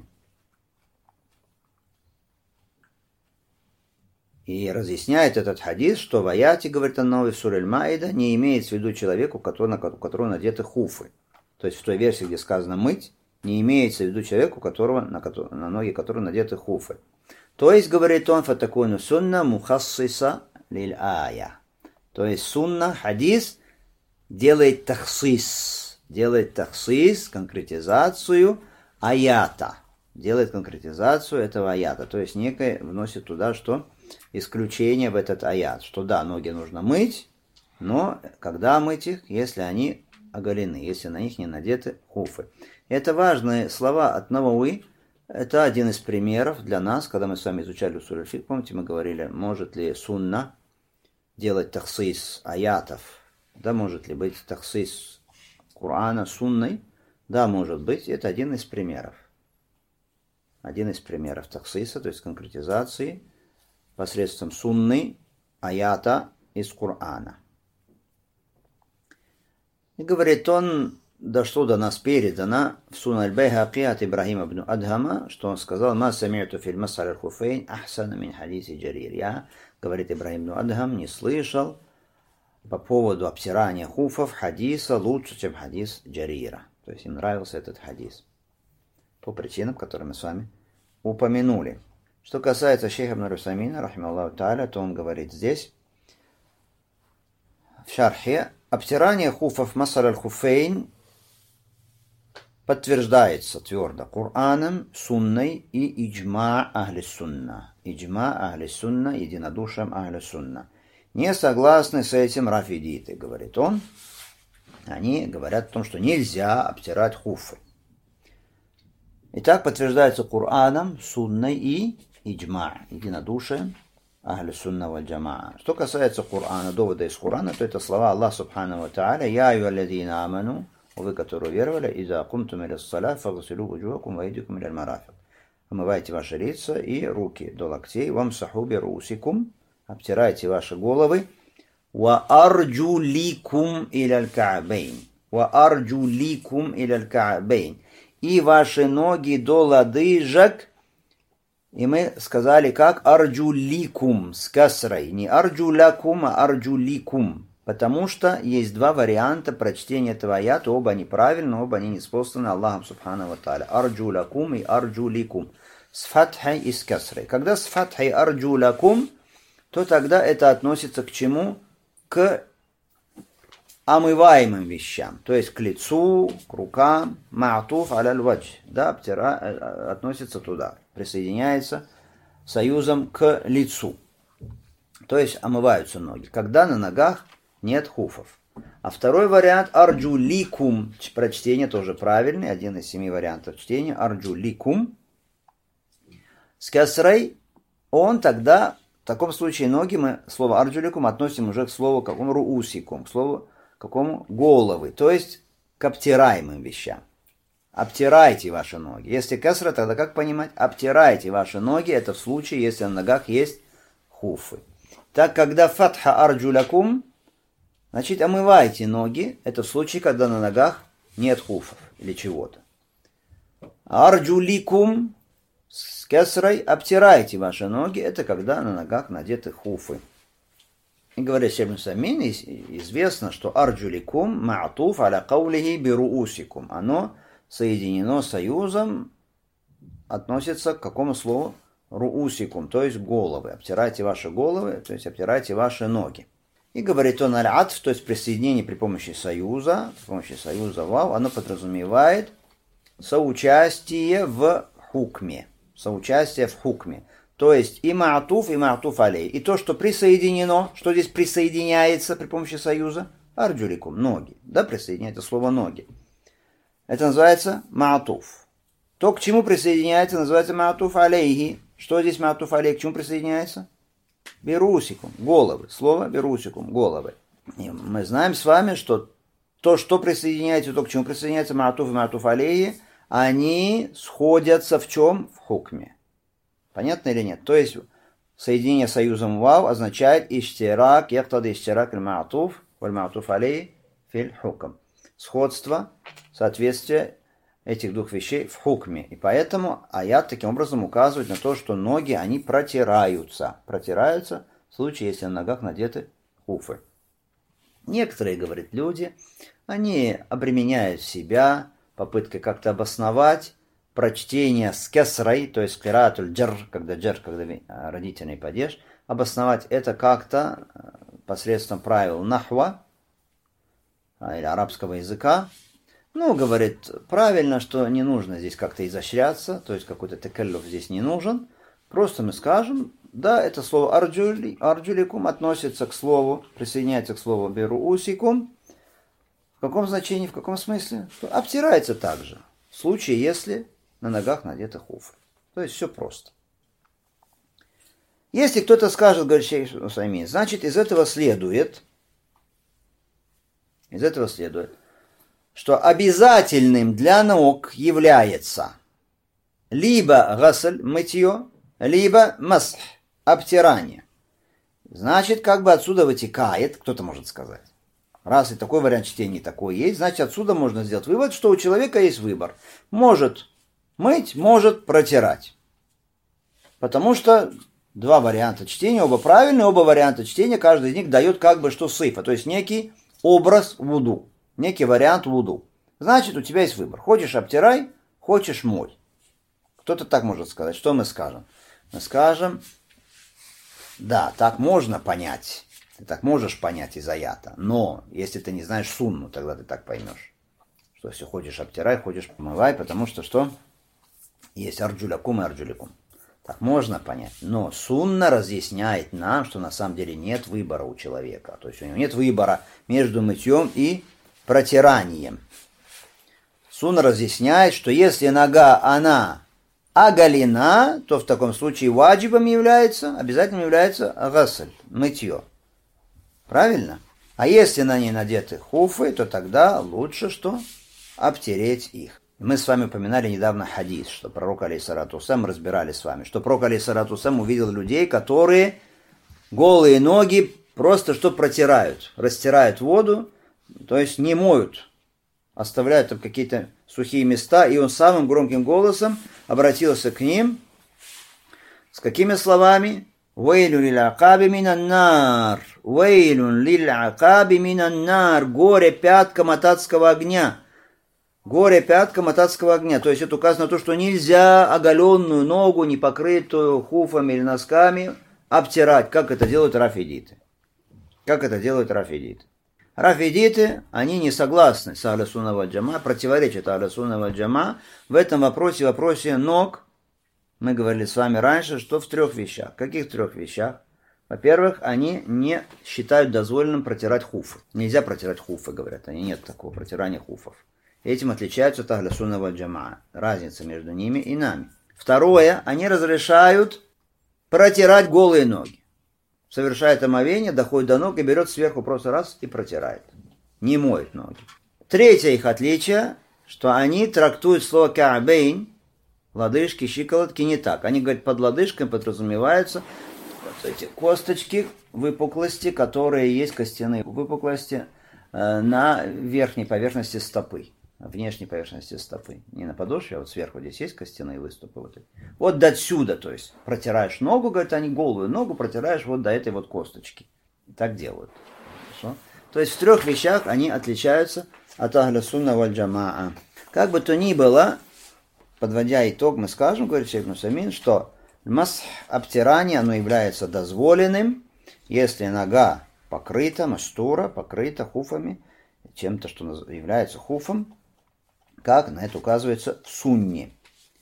[SPEAKER 1] И разъясняет этот хадис, что в аяте, говорит Ан-Наwaви в суре Аль-Маида, не имеется в виду человеку, у которого, у которого надеты хуфы. То есть в той версии, где сказано мыть, не имеется в виду человеку, у которого, на, на ноги которого надеты хуфы. То есть, говорит он, фатакуну сунна мухассиса лиль ая. То есть сунна, хадис, делает тахсис, делает тахсис, конкретизацию аята. Делает конкретизацию этого аята. То есть некое вносит туда, что исключение в этот аят. Что да, ноги нужно мыть, но когда мыть их, если они оголены, если на них не надеты хуфы. Это важные слова от Навауи. Это один из примеров для нас, когда мы с вами изучали усуль аль-фик. Помните, мы говорили, может ли сунна делать тахсис аятов? Да, может ли быть тахсис Корана сунной? Да, может быть. Это один из примеров. Один из примеров тахсиса, то есть конкретизации посредством сунны аята из Корана. И говорит он, дошло до нас передано в Сунан аль-Байхаки от Ибрахима ибн Адхама, что он сказал: «Ма сами'ту фил мас'аль аль-хуфейн ахсана мин хадиси Джарир». Я, говорит Ибрахим ибн Адхам, не слышал по поводу обтирания хуфов хадиса лучше, чем хадис Джарира. То есть им нравился этот хадис. По причинам, которые мы с вами упомянули. Что касается шейха ибн Русаймина, рахималлаху тааля, то он говорит здесь, в шархе, обтирание хуфов мас'аль аль-хуфейн подтверждается твердо Кораном, сунной и иджма ахли сунна. Иджма ахли сунна, единодушием ахли сунна. Не согласны с этим рафидиты, говорит он. Они говорят о том, что нельзя обтирать хуфы. Итак, подтверждается Кораном, сунной и иджма, единодушием ахли сунна валь джамаа. Что касается Корана, довода из Корана, то это слова Аллаха субхану ва тааля: «Я айюаллазина аману», вы, которые веровали, «Иза кумтум иля ссалат, фагсилу вуджухакум ва айдикум иля аль-марафиq». Омывайте ваши лица и руки до локтей, вамсаху би русикум, обтирайте ваши головы, ва арджуликум иля аль-ка'бейн, ва арджуликум иля аль-ка'бейн, и ваши ноги до лодыжек. И мы сказали, как арджуликум с касрой, не арджулякум, а арджуликум. Потому что есть два варианта прочтения этого аята, оба неправильны, оба они ниспосланы Аллахом субхану ва тааля. Арджулакум и арджуликум. С фатхой и с касрой. Когда с фатхой арджулакум, то тогда это относится к чему? К омываемым вещам. То есть к лицу, к рукам. Ма'туф аляль вадж. Да, обтира, относится туда. Присоединяется союзом к лицу. То есть омываются ноги. Когда на ногах нет хуфов. А второй вариант арджуликум. Прочтение тоже правильный. Один из семи вариантов чтения. Арджуликум. С касрой он тогда, в таком случае ноги мы слово арджуликум относим уже к слову какому руусикум. К слову какому головы. То есть к обтираемым вещам. Обтирайте ваши ноги. Если касра, тогда как понимать? Обтирайте ваши ноги. Это в случае, если на ногах есть хуфы. Так, когда фатха арджулякум, значит, омывайте ноги. Это в случае, когда на ногах нет хуфов или чего-то. Арджуликум с касрой, обтирайте ваши ноги. Это когда на ногах надеты хуфы. И говорит Шейх ибн Усаймин, известно, что арджуликум ма'туф аля каулихи бируусикум. Оно соединено союзом, относится к какому слову? Руусикум, то есть головы. Обтирайте ваши головы, то есть обтирайте ваши ноги. И говорит он аль-атф, то есть присоединение при помощи союза, при помощи союза вау, оно подразумевает соучастие в хукме. Соучастие в хукме. То есть и ма'туф, и ма'туф алей. И то, что присоединено, что здесь присоединяется при помощи союза? арджуликум, ноги. Да, присоединяется слово ноги. Это называется маатуф. То, к чему присоединяется, называется маатуф алейхи. Что здесь маатуф алейхи? К чему присоединяется? Берусикум, головы. Слово берусикум, головы. И мы знаем с вами, что то, что присоединяется, то, к чему присоединяется маатуф и маатуф алейхи, они сходятся в чем? В хукме. Понятно или нет? То есть соединение союзом вау означает иштирак, яктады иштирак аль-маатуф, валь-маатуф алейхи филь хукм. Сходство, соответствие этих двух вещей в хукме. И поэтому аят таким образом указывает на то, что ноги, они протираются. Протираются в случае, если на ногах надеты хуфы. Некоторые, говорят, люди, они обременяют себя попыткой как-то обосновать прочтение с кесрой, то есть киратуль джар, когда джар, когда родительный падеж, обосновать это как-то посредством правил нахва или арабского языка. Ну, говорит, правильно, что не нужно здесь как-то изощряться, то есть какой-то текеллюф здесь не нужен. Просто мы скажем, да, это слово арджули, арджуликум относится к слову, присоединяется к слову беруусикум. В каком значении, в каком смысле? Что обтирается также, в случае, если на ногах надеты хуфы. То есть все просто. Если кто-то скажет, говорит шейх Усаймин, значит, из этого следует, из этого следует, что обязательным для ног является либо гасль, мытье, либо масх, обтирание. Значит, как бы отсюда вытекает, кто-то может сказать, раз и такой вариант чтения такой есть, значит, отсюда можно сделать вывод, что у человека есть выбор. Может мыть, может протирать. Потому что два варианта чтения, оба правильные, оба варианта чтения, каждый из них дает как бы что сыфа, то есть некий образ вуду. Некий вариант вуду. Значит, у тебя есть выбор. Хочешь обтирай, хочешь мой. Кто-то так может сказать. Что мы скажем? Мы скажем, да, так можно понять. Ты так можешь понять из аята. Но, если ты не знаешь сунну, тогда ты так поймешь. Что если хочешь обтирай, хочешь помывай, потому что что? Есть арджулякум и арджулякум. Так можно понять. Но сунна разъясняет нам, что на самом деле нет выбора у человека. То есть у него нет выбора между мытьем и протиранием. Сунна разъясняет, что если нога, она оголена, то в таком случае ваджибом является, обязательно является гасль, мытье. Правильно? А если на ней надеты хуфы, то тогда лучше что? Обтереть их. Мы с вами упоминали недавно хадис, что пророк алейхиссалату вассалям, мы разбирали с вами, что пророк алейхиссалату вассалям увидел людей, которые голые ноги просто что протирают, растирают воду, то есть не моют, оставляют там какие-то сухие места, и он самым громким голосом обратился к ним с какими словами? «Вейлюн лиль-акаби минан-нар! Вейлюн лиль-акаби минан-нар! Горе пяткам от адского огня!» Горе пяткам от адского огня. То есть это указано на то, что нельзя оголенную ногу, не покрытую хуфами или носками, обтирать, как это делают рафидиты. Как это делают рафидиты. Рафидиты, они не согласны с Ахлю Сунна валь Джамаа, противоречат Ахлю Сунна валь Джамаа в этом вопросе, в вопросе ног. Мы говорили с вами раньше, что в трех вещах. В каких трех вещах? Во-первых, они не считают дозволенным протирать хуфы. Нельзя протирать хуфы, говорят. Они нет такого протирания хуфов. Этим отличаются от Ахлю Сунна валь Джамаа. Разница между ними и нами. Второе, они разрешают протирать голые ноги. Совершает омовение, доходит до ног и берет сверху просто раз и протирает. Не моет ноги. Третье их отличие, что они трактуют слово ка'бейн, лодыжки, щиколотки, не так. Они говорят, под лодыжкой подразумеваются вот эти косточки, выпуклости, которые есть, костяные выпуклости э, на верхней поверхности стопы. Внешней поверхности стопы. Не на подошве, а вот сверху здесь есть костяные выступы. Вот, вот до отсюда, то есть протираешь ногу, говорят они, голую ногу протираешь вот до этой вот косточки. Так делают. Хорошо? То есть в трех вещах они отличаются от Ахлю Сунна валь Джамаа. Как бы то ни было, подводя итог, мы скажем, говорит шейх Усаймин, что масх, обтирание, оно является дозволенным, если нога покрыта, маштура, покрыта хуфами, чем-то, что является хуфом, как на это указывается в сунне.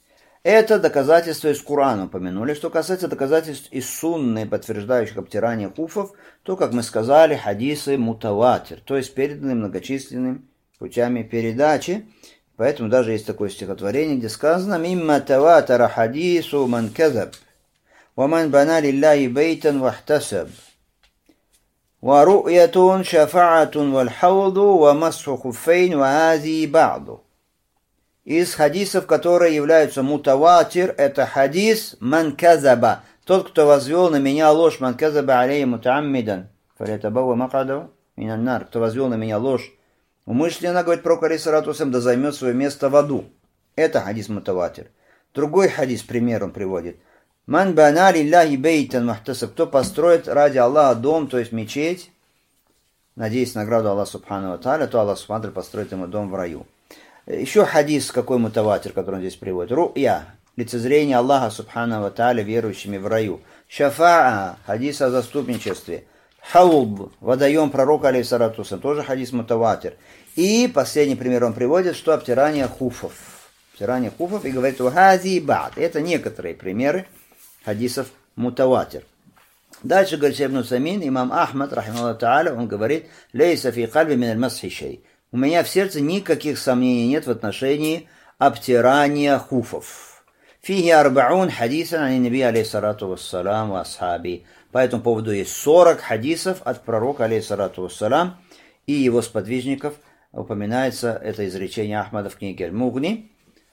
[SPEAKER 1] Это доказательство из Корана упомянули. Что касается доказательств из сунны, подтверждающих обтирание хуфов, то, как мы сказали, хадисы мутаватир, то есть переданы многочисленными путями передачи. Поэтому даже есть такое стихотворение, где сказано «Мимма таватара хадису ман казаб, ва ман бана лилляхи бейтан вахтасаб, ва ру'ятун шафаатун валь хауду, ва масху хуффейн, ва ази ба'ду». Из хадисов, которые являются мутаватир, это хадис «Ман казаба», тот, кто возвел на меня ложь, «Ман казаба алейhi мутааммидан, фалятабавва макадава минан нар», кто возвел на меня ложь умышленно, говорит пророк алейхиссалату вассалям, да займет свое место в аду. Это хадис мутаватир. Другой хадис, пример он приводит. «Ман бана лилляхи бейтан махтасаб», кто построит ради Аллаха дом, то есть мечеть, надеясь на награду Аллаха субхану ва тааля, то Аллах субхану ва тааля построит ему дом в раю. Еще хадис, какой мутаватир, который он здесь приводит. Ру'я, лицезрение Аллаха субхану ва тааля верующими в раю. Шафаа, хадис о заступничестве. Хаулб, водоем пророка алейхиссалату вассалям, тоже хадис мутаватир. И последний пример он приводит, что обтирание хуфов. Обтирание хуфов и говорит «Хази бад». Это некоторые примеры хадисов мутаватир. Дальше говорит Ибн Усаймин, имам Ахмад, рахимахуллаху тааля, он говорит «Лейса фи кальби мин аль-масхи шей». У меня в сердце никаких сомнений нет в отношении обтирания хуфов. Фиги арбаун хадисан ани наби алейхиссалату вассалам ва асхаби. По этому поводу есть сорок хадисов от пророка алейхиссалату вассалам и его сподвижников. Упоминается это изречение Ахмада в книге Аль-Мугни.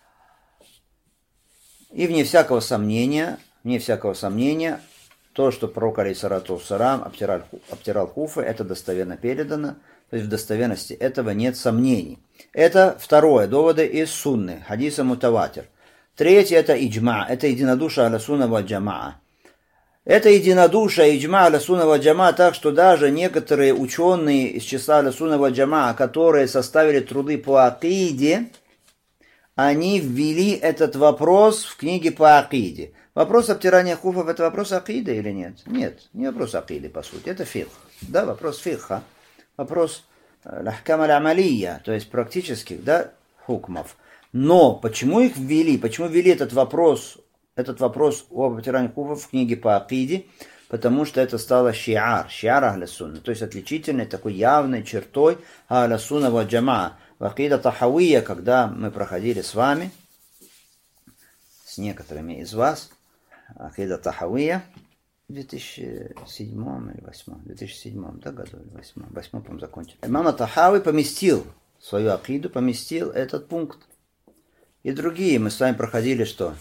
[SPEAKER 1] И вне всякого сомнения, вне всякого сомнения, то, что пророк алейхиссалату вассалам обтирал, обтирал хуфы, это достоверно передано. То есть в достоверности этого нет сомнений. Это второе, доводы из сунны, хадиса мутаватир. Третье, это иджма, это единодушие аля сунна валь джамаа. Это единодушие иджма аля сунна валь джамаа, так что даже некоторые ученые из числа аля сунна валь джамаа, которые составили труды по акиде, они ввели этот вопрос в книге по акиде. Вопрос обтирания хуфов — это вопрос акиды или нет? Нет, не вопрос акиды, по сути, это фикх. Да, вопрос фикха. Вопрос лахкам аль-амалия, то есть практических, да, хукмов. Но почему их ввели? Почему ввели этот вопрос, этот вопрос об обтирании хуфов в книге по акиде? Потому что это стало шиар, шиар ахля сунна, то есть отличительной такой явной чертой ахля сунна ва джамаа. В акида тахавия, когда мы проходили с вами, с некоторыми из вас, акида тахавия, в две тысячи седьмом или восьмом, в две тысячи седьмом, да, году, или восьмом, восьмом, по-моему, закончили. Имам Тахави поместил свою акиду, поместил этот пункт. И другие мы с вами проходили что?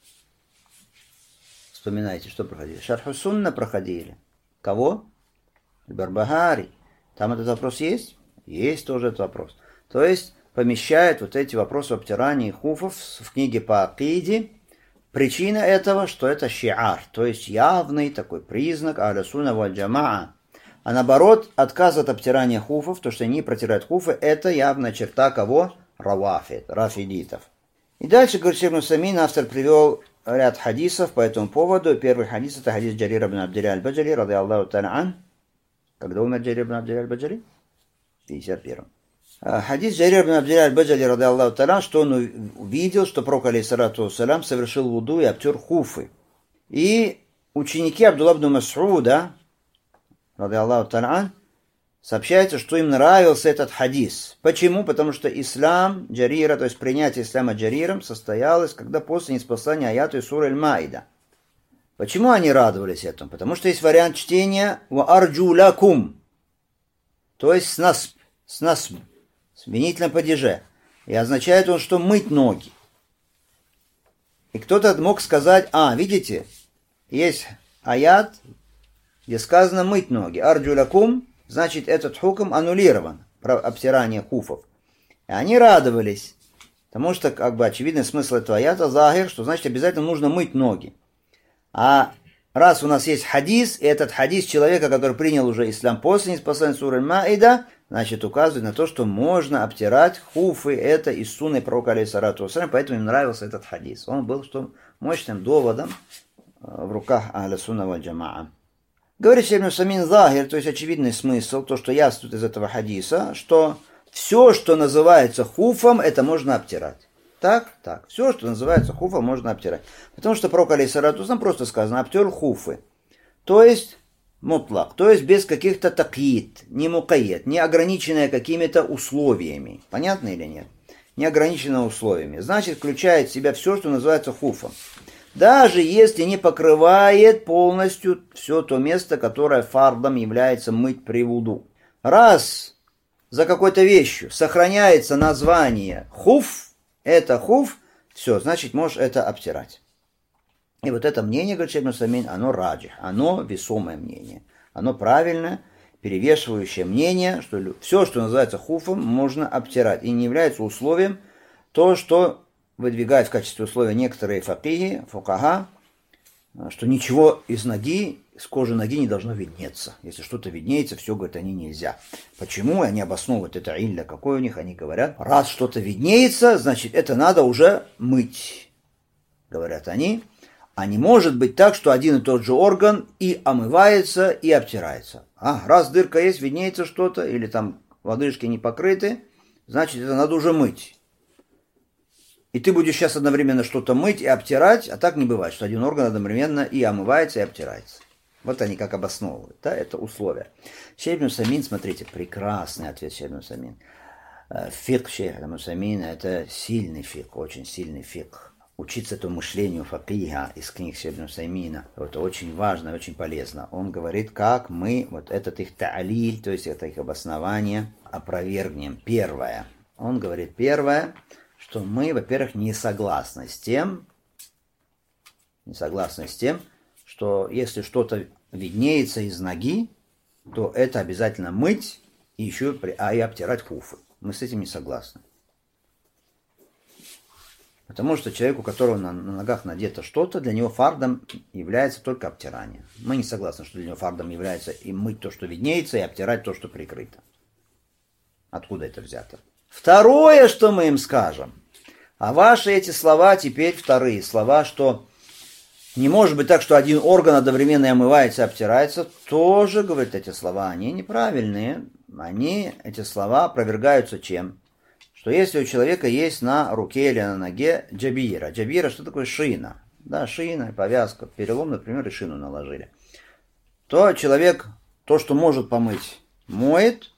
[SPEAKER 1] Вспоминайте, что проходили? Шарху Сунна проходили. Кого? Барбагари. Там этот вопрос есть? Есть тоже этот вопрос. То есть помещает вот эти вопросы об обтирании хуфов в книге по акиде. Причина этого, что это шиар, то есть явный такой признак аля сунна валь джамаа. А наоборот, отказ от обтирания хуфов, то, что они протирают хуфы, это явная черта кого? Равафид, рафидитов. И дальше, говорит Ибн Усаймин, автор привел ряд хадисов по этому поводу. Первый хадис — это хадис Джарир ибн Абдилля аль-Баджали, ради Аллаху та'аля ан. Когда умер Джарир ибн Абдилля аль-Баджали? В пятьдесят первом. Хадис Джарир ибн Абдилля аль-Баджали, ради Аллаху та'аля, что он увидел, что пророк алейхиссалату вассалям совершил вуду и обтер хуфы. И ученики Абдулла ибн Мас'уда, ради Аллаху та'аля, сообщается, что им нравился этот хадис. Почему? Потому что ислам Джарира, то есть принятие ислама Джариром, состоялось, когда после ниспослания аяту из суры Аль-Маида. Почему они радовались этому? Потому что есть вариант чтения «Ва арджу лакум», то есть с нас, с нас, с винительным падеже. И означает он, что мыть ноги. И кто-то мог сказать: а, видите, есть аят, где сказано мыть ноги. «Арджу лакум», значит, этот хукм аннулирован, про обтирание хуфов. И они радовались, потому что, как бы, очевидный смысл этого аята захир, что значит обязательно нужно мыть ноги. А раз у нас есть хадис, и этот хадис человека, который принял уже ислам после ниспослания суры Аль-Маида, значит, указывает на то, что можно обтирать хуфы, это из сунны пророка алейхиссалату вассалям, поэтому им нравился этот хадис. Он был что мощным доводом в руках ахля сунна валь джамаа. Говорит Ибн Усаймин захир, то есть очевидный смысл, то, что яствует из этого хадиса, что все, что называется хуфом, это можно обтирать. Так, так. Все, что называется хуфа, можно обтирать. Потому что пророк алейхиссалату вассалям просто сказано, обтер хуфы. То есть мутлак, то есть без каких-то такид, не мукайет, не ограниченное какими-то условиями. Понятно или нет? Не ограниченное условиями. Значит, включает в себя все, что называется хуфом. Даже если не покрывает полностью все то место, которое фардом является мыть при вуду. Раз за какой-то вещью сохраняется название хуф, это хуф, все, значит, можешь это обтирать. И вот это мнение, говорит Шейх ибн Усаймин, оно раджих, оно весомое мнение. Оно правильное, перевешивающее мнение, что все, что называется хуфом, можно обтирать. И не является условием то, что выдвигают в качестве условия некоторые факихи, фукаха, что ничего из ноги, с кожи ноги не должно виднеться. Если что-то виднеется, все, говорят, они нельзя. Почему? Они обосновывают это илля. Какой у них? Они говорят, раз что-то виднеется, значит, это надо уже мыть. Говорят они. А не может быть так, что один и тот же орган и омывается, и обтирается. А, раз дырка есть, виднеется что-то, или там лодыжки не покрыты, значит, это надо уже мыть. И ты будешь сейчас одновременно что-то мыть и обтирать, а так не бывает, что один орган одновременно и омывается, и обтирается. Вот они как обосновывают, да, это условия. Шейх ибн Усаймин, смотрите, прекрасный ответ Шейх ибн Усаймин. Фикх Шейх ибн Усаймина – это сильный фикх, очень сильный фикх. Учиться этому мышлению факиха из книг Шейх ибн Усаймина, это очень важно, очень полезно. Он говорит, как мы вот этот их та'лиль, то есть это их обоснование, опровергнем. Первое. Он говорит, первое, что мы, во-первых, не согласны с тем, не согласны с тем, что если что-то виднеется из ноги, то это обязательно мыть и еще а и обтирать хуфы. Мы с этим не согласны. Потому что человек, у которого на, на ногах надето что-то, для него фардом является только обтирание. Мы не согласны, что для него фардом является и мыть то, что виднеется, и обтирать то, что прикрыто. Откуда это взято? Второе, что мы им скажем. А ваши эти слова теперь вторые слова, что не может быть так, что один орган одновременно омывается и обтирается, тоже, говорят эти слова, они неправильные. Они, эти слова, опровергаются чем? Что если у человека есть на руке или на ноге джабира. Джабира, что такое шина? Да, шина, повязка, перелом, например, и шину наложили. То человек то, что может помыть, моет,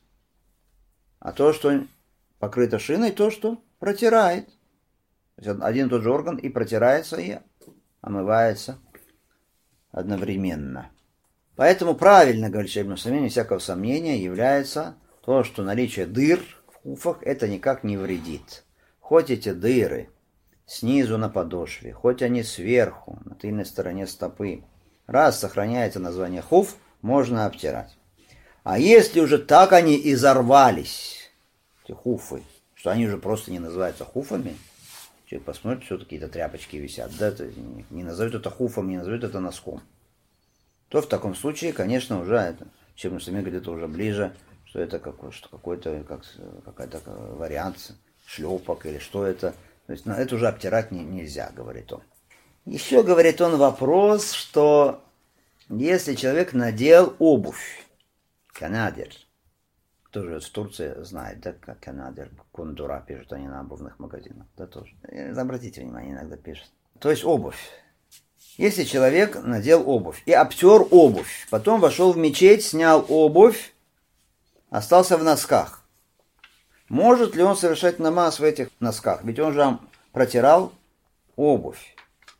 [SPEAKER 1] а то, что покрыто шиной, то, что протирает. То есть один и тот же орган и протирается, и омывается одновременно. Поэтому правильно, говорит Шейх ибн Усаймин, без всякого сомнения, является то, что наличие дыр в хуфах это никак не вредит. Хоть эти дыры снизу на подошве, хоть они сверху, на тыльной стороне стопы, раз сохраняется название хуф, можно обтирать. А если уже так они изорвались, эти хуфы, что они уже просто не называются хуфами, человек посмотрит, все какие-то тряпочки висят, да, не назовет это хуфом, не назовет это носком, то в таком случае, конечно, уже это, чем сами говорят, это уже ближе, что это какой, что какой-то как, какой-то вариант шлепок или что это. То есть, ну, это уже обтирать не, нельзя, говорит он. Еще, говорит он, вопрос, что если человек надел обувь, канадер, кто живет в Турции, знает, да, как канадер, кундура пишут они на обувных магазинах, да, тоже. Обратите внимание, иногда пишут. То есть обувь. Если человек надел обувь и обтер обувь, потом вошел в мечеть, снял обувь, остался в носках, может ли он совершать намаз в этих носках? Ведь он же протирал обувь.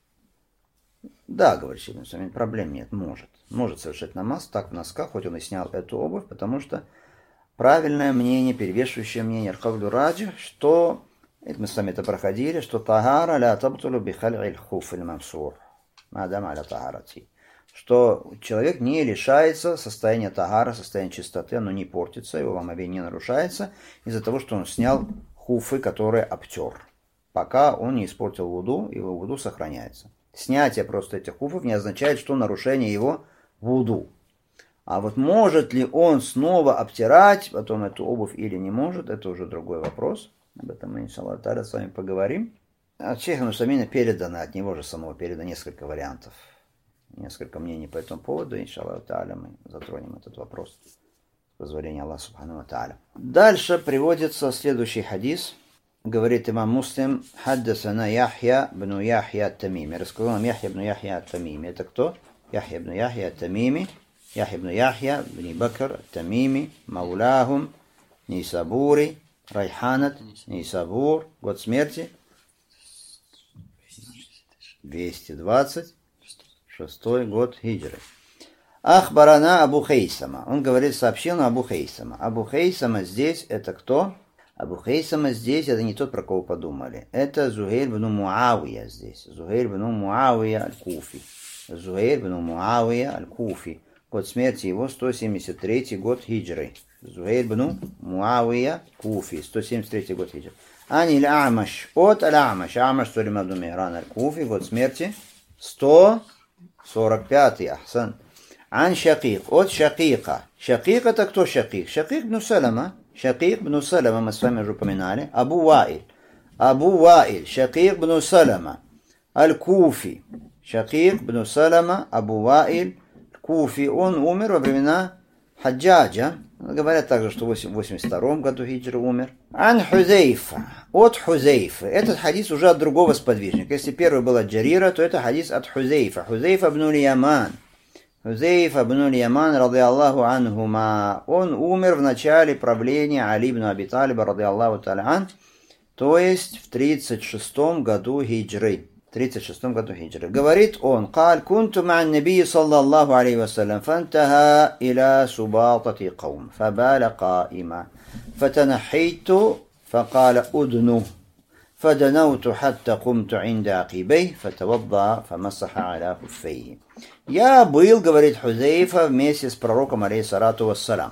[SPEAKER 1] Да, говорит Шейх ибн Усаймин, проблем нет, может. Может совершать намаз так в носках, хоть он и снял эту обувь, потому что правильное мнение, перевешивающее мнение Аль-Кавлю Раджи, что, мы с вами это проходили, что тагара ля табтулу бихаль'иль хуф аль-мамсур, мадам аля тагарати. Что человек не лишается состояния тагара, состояния чистоты, оно не портится, его омовение не нарушается из-за того, что он снял хуфы, которые обтер. Пока он не испортил вуду, его вуду сохраняется. Снятие просто этих хуфов не означает, что нарушение его вуду. А вот может ли он снова обтирать потом эту обувь или не может, это уже другой вопрос. Об этом мы, иншаллах та'аля, с вами поговорим. От Шейха ибн Усаймина передано, от него же самого передано несколько вариантов. Несколько мнений по этому поводу, иншаллах та'аля, мы затронем этот вопрос с позволения Аллаха субхану ва та'аля. Дальше приводится следующий хадис. говорит имам Муслим, хаддасана Яхья бну Яхья ат-Тамими. Рассказал нам Яхья бну Яхья ат-Тамими. Это кто? Яхья бну Яхья ат-Тамими. Яхья бну Яхья бни Бакр ат-Тамими. Мауляхум. Нейсабури. Райханат. Нейсабур. Год смерти. двести двадцать шестой год хиджры. Ахбарана Абу Хейсама. Он говорит, сообщил на Абу Хейсама. Абу Хейсама здесь это кто? Абу Хейсама здесь это не тот, про кого подумали. Это Зухейр бну Муавия здесь. Зухейр бну Муавия аль-Куфи. Зухейр бну Муавия аль-Куфи. Год смерти его сто семьдесят третий год хиджры. Зухейр бну Муавия Куфи. сто семьдесят третий год хиджры. Ани Амаш. От Аль-Амаш. Амаш Сулейман бну Мигран аль-Куфи. Год смерти сто сорок пятый. Ахсан. Ан Шакик. От Шакика. Шакик это кто Шакик? Шакик бну Салама. Шакик бну Салама, мы с вами уже упоминали. Абу Ваиль. Абу Ваиль. Шакик бну Салама. Аль-Куфи. Шакик бну Салама. Абу Ваиль. Куфи. Он умер во времена Хаджаджа. Говорят также, что в восемьдесят втором году хиджры умер. Ан Хузейфа. От Хузейфа. Этот хадис уже от другого сподвижника. Если первый был от Джарира, то это хадис от Хузейфа. Хузейфа бну Яман. Хузейфа бну Яман, ради Аллаху анхума. Он умер в начале правления Али бну Аби Талиба, ради Аллаху та'аля ан, то есть в тридцать шестом году хиджры. В тридцать шестом году хиджры. Говорит он, قال كنت مع النبي صلى الله عليه وسلم فانتهى إلى سباطة قوم فبال قائما فتنحيت فقال أدنه فدنوت حتى قمت عند عقبيه فتوضأ فمسح على خفيه. Я был, говорит Хузейфа, вместе с пророком алейхиссалату вассалам.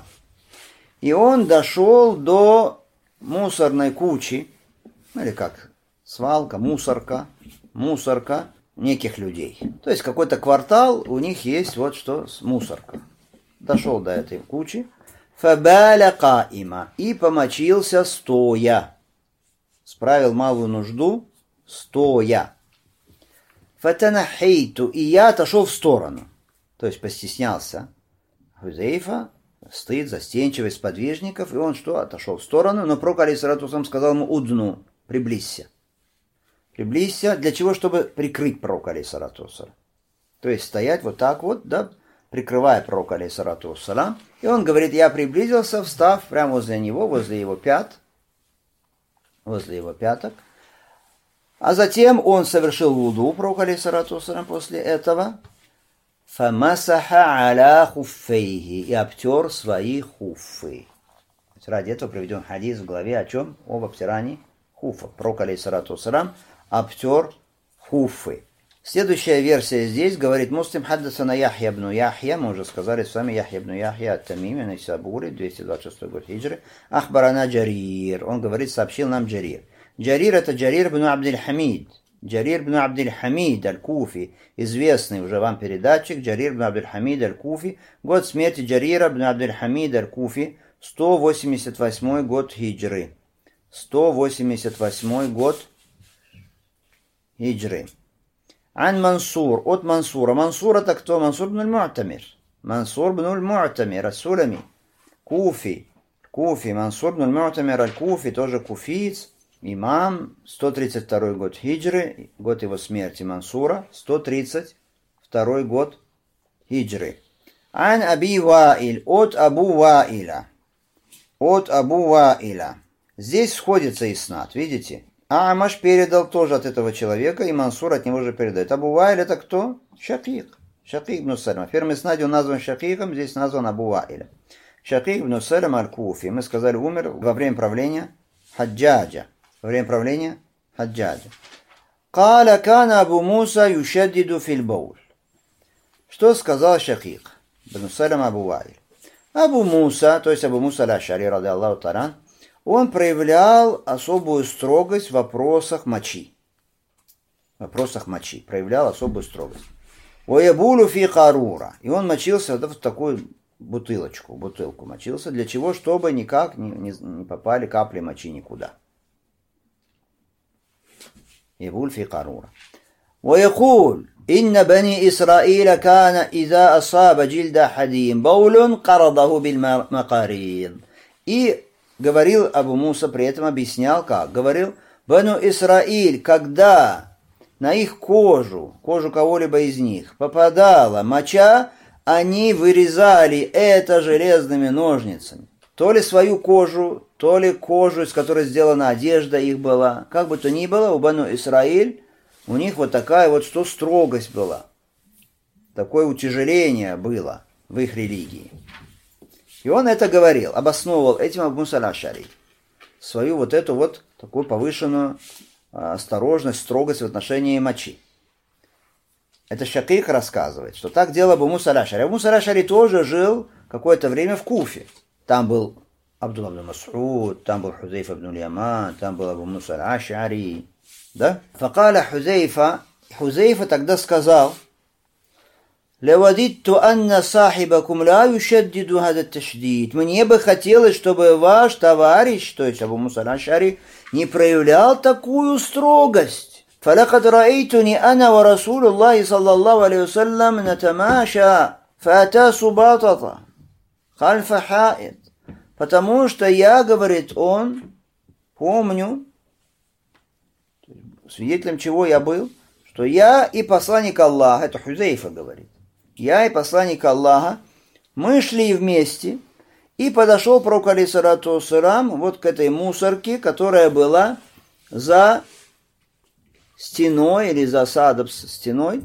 [SPEAKER 1] И он дошел до мусорной кучи, или как, свалка, мусорка, мусорка неких людей. То есть какой-то квартал, у них есть вот что, мусорка. Дошел до этой кучи. Фабаля каима. И помочился стоя. Справил малую нужду стоя. Фатанахейту, и я отошел в сторону. То есть постеснялся. Хузейфа стоит застенчивый из подвижников, и он что, отошел в сторону, но пророк алейхиссалату вассалам сказал ему удну, приблизься. Приблизься, для чего? Чтобы прикрыть пророка алейхиссалату вассалам. То есть стоять вот так вот, да, прикрывая пророка алейхиссалату вассалам. И он говорит, я приблизился, встав прямо возле него, возле его пят, возле его пяток. А затем он совершил вуду, пророк алейхиссалату вассалам, после этого. Фамасаха аля хуффейхи. И обтер свои хуффы. Ради этого приведен хадис в главе о чем? Об обтирании хуффа. Пророк алейхиссалату вассалам обтер хуффы. Следующая версия здесь говорит Муслим хаддасана Яхья бну Яхья. Мы уже сказали с вами Яхья бну Яхья ат-Тамими, Нейсабури, двести двадцать шестой год хиджры. Ахбарана Джарир. Он говорит, сообщил нам Джарир. Джарир это Джарир бну Абдиль-Хамид. Джарир бну Абдиль-Хамид аль-Куфи. Известный уже вам передатчик. Джарир бну Абдиль-Хамид аль-Куфи. Год смерти Джарира бну Абдиль-Хамид аль-Куфи. сто восемьдесят восьмой год хиджры. сто восемьдесят восьмой год хиджры. Ан Мансур. От Мансура. Мансур это кто? Мансур бну аль-Му'тамир. Мансур бну аль-Му'тамир ас-Сулами. Куфи. Куфи. Мансур бну аль-Му'тамир аль-Куфи. Тоже куфиец. Имам. сто тридцать второй год хиджры. Год его смерти Мансура. сто тридцать второй год хиджры. Ан Аби Ваиль. От Абу Ваиля. От Абу Ваиля. Здесь сходится иснад. Видите? Амаш передал тоже от этого человека, и Мансур от него же передает. Абу Ваиль это кто? Шакик. Шакик бну Салама. В первом иснаде он назван Шакиком, здесь назван Абу Ваиля. Шакик бну Салама аль-Куфи. Мы сказали, умер во время правления Хаджаджа. Во время правления Хаджаджа. Каля кана Абу Муса юшаддиду фил баул. Что сказал Шакик бну Салама Абу Ваиль? Абу Муса, то есть Абу Муса аль-Аш'ари, ради Аллаху та'аля, он проявлял особую строгость в вопросах мочи. В вопросах мочи. Проявлял особую строгость. Ваябулу фи карура. И он мочился в такую бутылочку, бутылку мочился. Для чего? Чтобы никак не, не, не попали капли мочи никуда. Ябуль фи карура. Ваякуль. إن بني إسرائيل كان إذا أصاب جلد حديم بول قرضه بالمقاريض. И говорил Абу Муса, при этом объяснял как. Говорил, Бану Исраиль, когда на их кожу, кожу кого-либо из них, попадала моча, они вырезали это железными ножницами. То ли свою кожу, то ли кожу, из которой сделана одежда их была. Как бы то ни было, у Бану Исраиль, у них вот такая вот что строгость была. Такое утяжеление было в их религии. И он это говорил, обосновывал этим Абу Муса аль-Аш'ари. Свою вот эту вот такую повышенную осторожность, строгость в отношении мочи. Это Шакик рассказывает, что так делал Абу Муса аль-Аш'ари. Абу Муса аль-Аш'ари тоже жил какое-то время в Куфе. Там был Абдулла ибн Мас'уд, там был Хузейфа ибн Яман, там был Абу Муса аль-Аш'ари. Да? Факаля Хузейфа, Хузейфа тогда сказал, «Лавадидту анна сахибакум ла юшаддиду хада ташдид». Мне бы хотелось, чтобы ваш товарищ, то есть Абу Муса аль-Аш'ари, не проявлял такую строгость. فلقد رأيتني أنا ورسول الله صلى الله عليه وسلم نتماشى فأتى سباطة خلف حائط. Потому что я, говорит он, помню, свидетелем чего я был, что я и посланник Аллаха, это Хузейфа говорит, я и посланник Аллаха, мы шли вместе, и подошел пророк алейхиссалату вассалям вот к этой мусорке, которая была за стеной или за садом с стеной.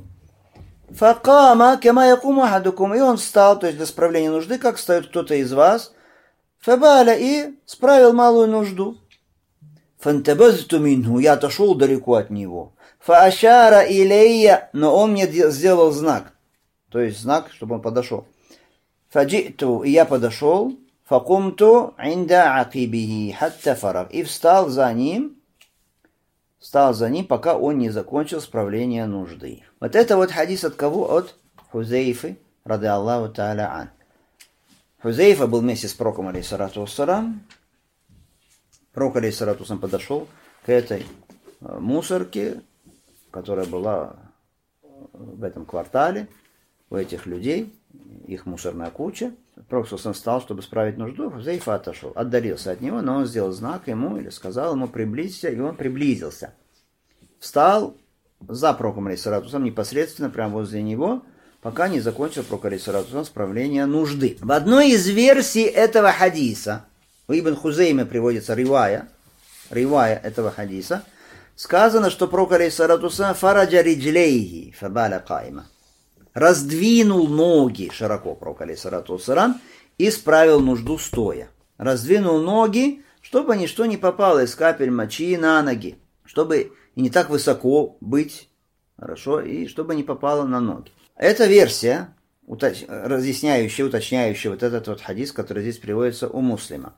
[SPEAKER 1] Факама кама якуму ахадукум, и он встал, то есть для справления нужды, как встает кто-то из вас. Фабаля, и справил малую нужду. Фантабазту минху, я отошел далеко от него. Фаашара илейя, но он мне сделал знак, то есть знак, чтобы он подошел. Фаджиту, и я подошел. Факумту инда акибихи хатта фараг, и встал за ним, встал за ним, пока он не закончил справление нужды. Вот это вот хадис от кого? От Хузейфы, ради Аллаху та'аля ан. Хузейфа был вместе с пророком алейхиссалату вассалям. Пророк алейхиссалату вассалям подошел к этой мусорке, которая была в этом квартале, у этих людей, их мусорная куча. Пророк алейхиссалату встал, чтобы справить нужду, Хузейфа отошел, отдалился от него, но он сделал знак ему или сказал ему приблизиться, и он приблизился. Встал за пророком алейхиссалату вассалям непосредственно прямо возле него, пока не закончил пророк алейхиссалату вассалям справление нужды. В одной из версий этого хадиса, у Ибн Хузейма приводится ривая, ривая этого хадиса, сказано, что пророк алейхиссалату вассалям фараджа риджлейхи фабаля кайма, раздвинул ноги широко пророк алейхиссалату вассалям и справил нужду стоя. Раздвинул ноги, чтобы ничто не попало из капель мочи на ноги, чтобы и не так высоко быть, хорошо, и чтобы не попало на ноги. Эта версия, уточ... разъясняющая, уточняющая вот этот вот хадис, который здесь приводится у Муслима,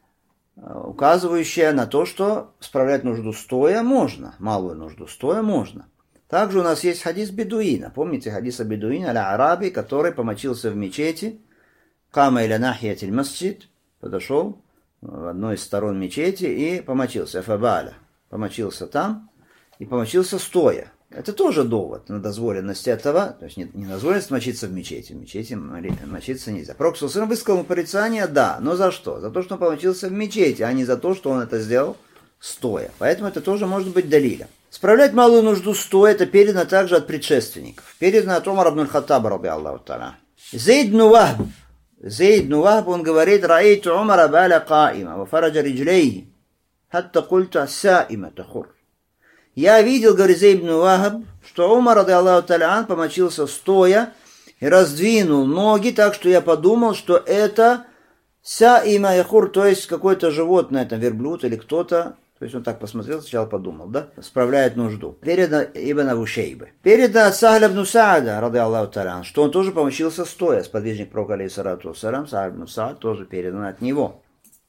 [SPEAKER 1] указывающая на то, что справлять нужду стоя можно, малую нужду стоя можно. Также у нас есть хадис бедуина. Помните хадис о бедуине, аля-араби, который помочился в мечети, кама иля нахиятиль масджид, подошел в одной из сторон мечети и помочился, фабаля, помочился там и помочился стоя. Это тоже довод на дозволенность этого, то есть не, не дозволенность мочиться в мечети, в мечети мочиться нельзя. Пророк саллаллаху алейхи ва саллям высказал порицание, да, но за что? За то, что он помочился в мечети, а не за то, что он это сделал стоя. Поэтому это тоже может быть далилем. Справлять малую нужду стоя, это передано также от предшественников. Передано от Умара ибн аль-Хаттаба, ради Аллаху та'аля. Зейд ибн Вахб, Зейд ибн Вахб, он говорит, раэйту Умара баля каима, ва фараджа риджлейхи, хатта культу саима тахур. Я видел, говорит Зейд ибн Вахб, что Умар, ради Аллаху та'аля, помочился стоя и раздвинул ноги, так что я подумал, что это саима яхур, то есть какое-то животное, там верблюд или кто-то. То есть он так посмотрел, сначала подумал, да? Справляет нужду. Передано Ибн Абу Шейбы. Передано Сахля ибн Саада, ради Аллаху та'аля, что он тоже помочился стоя. Сподвижник пророка алейхиссалату вассалям, Сахля ибн Саад, тоже передано от него.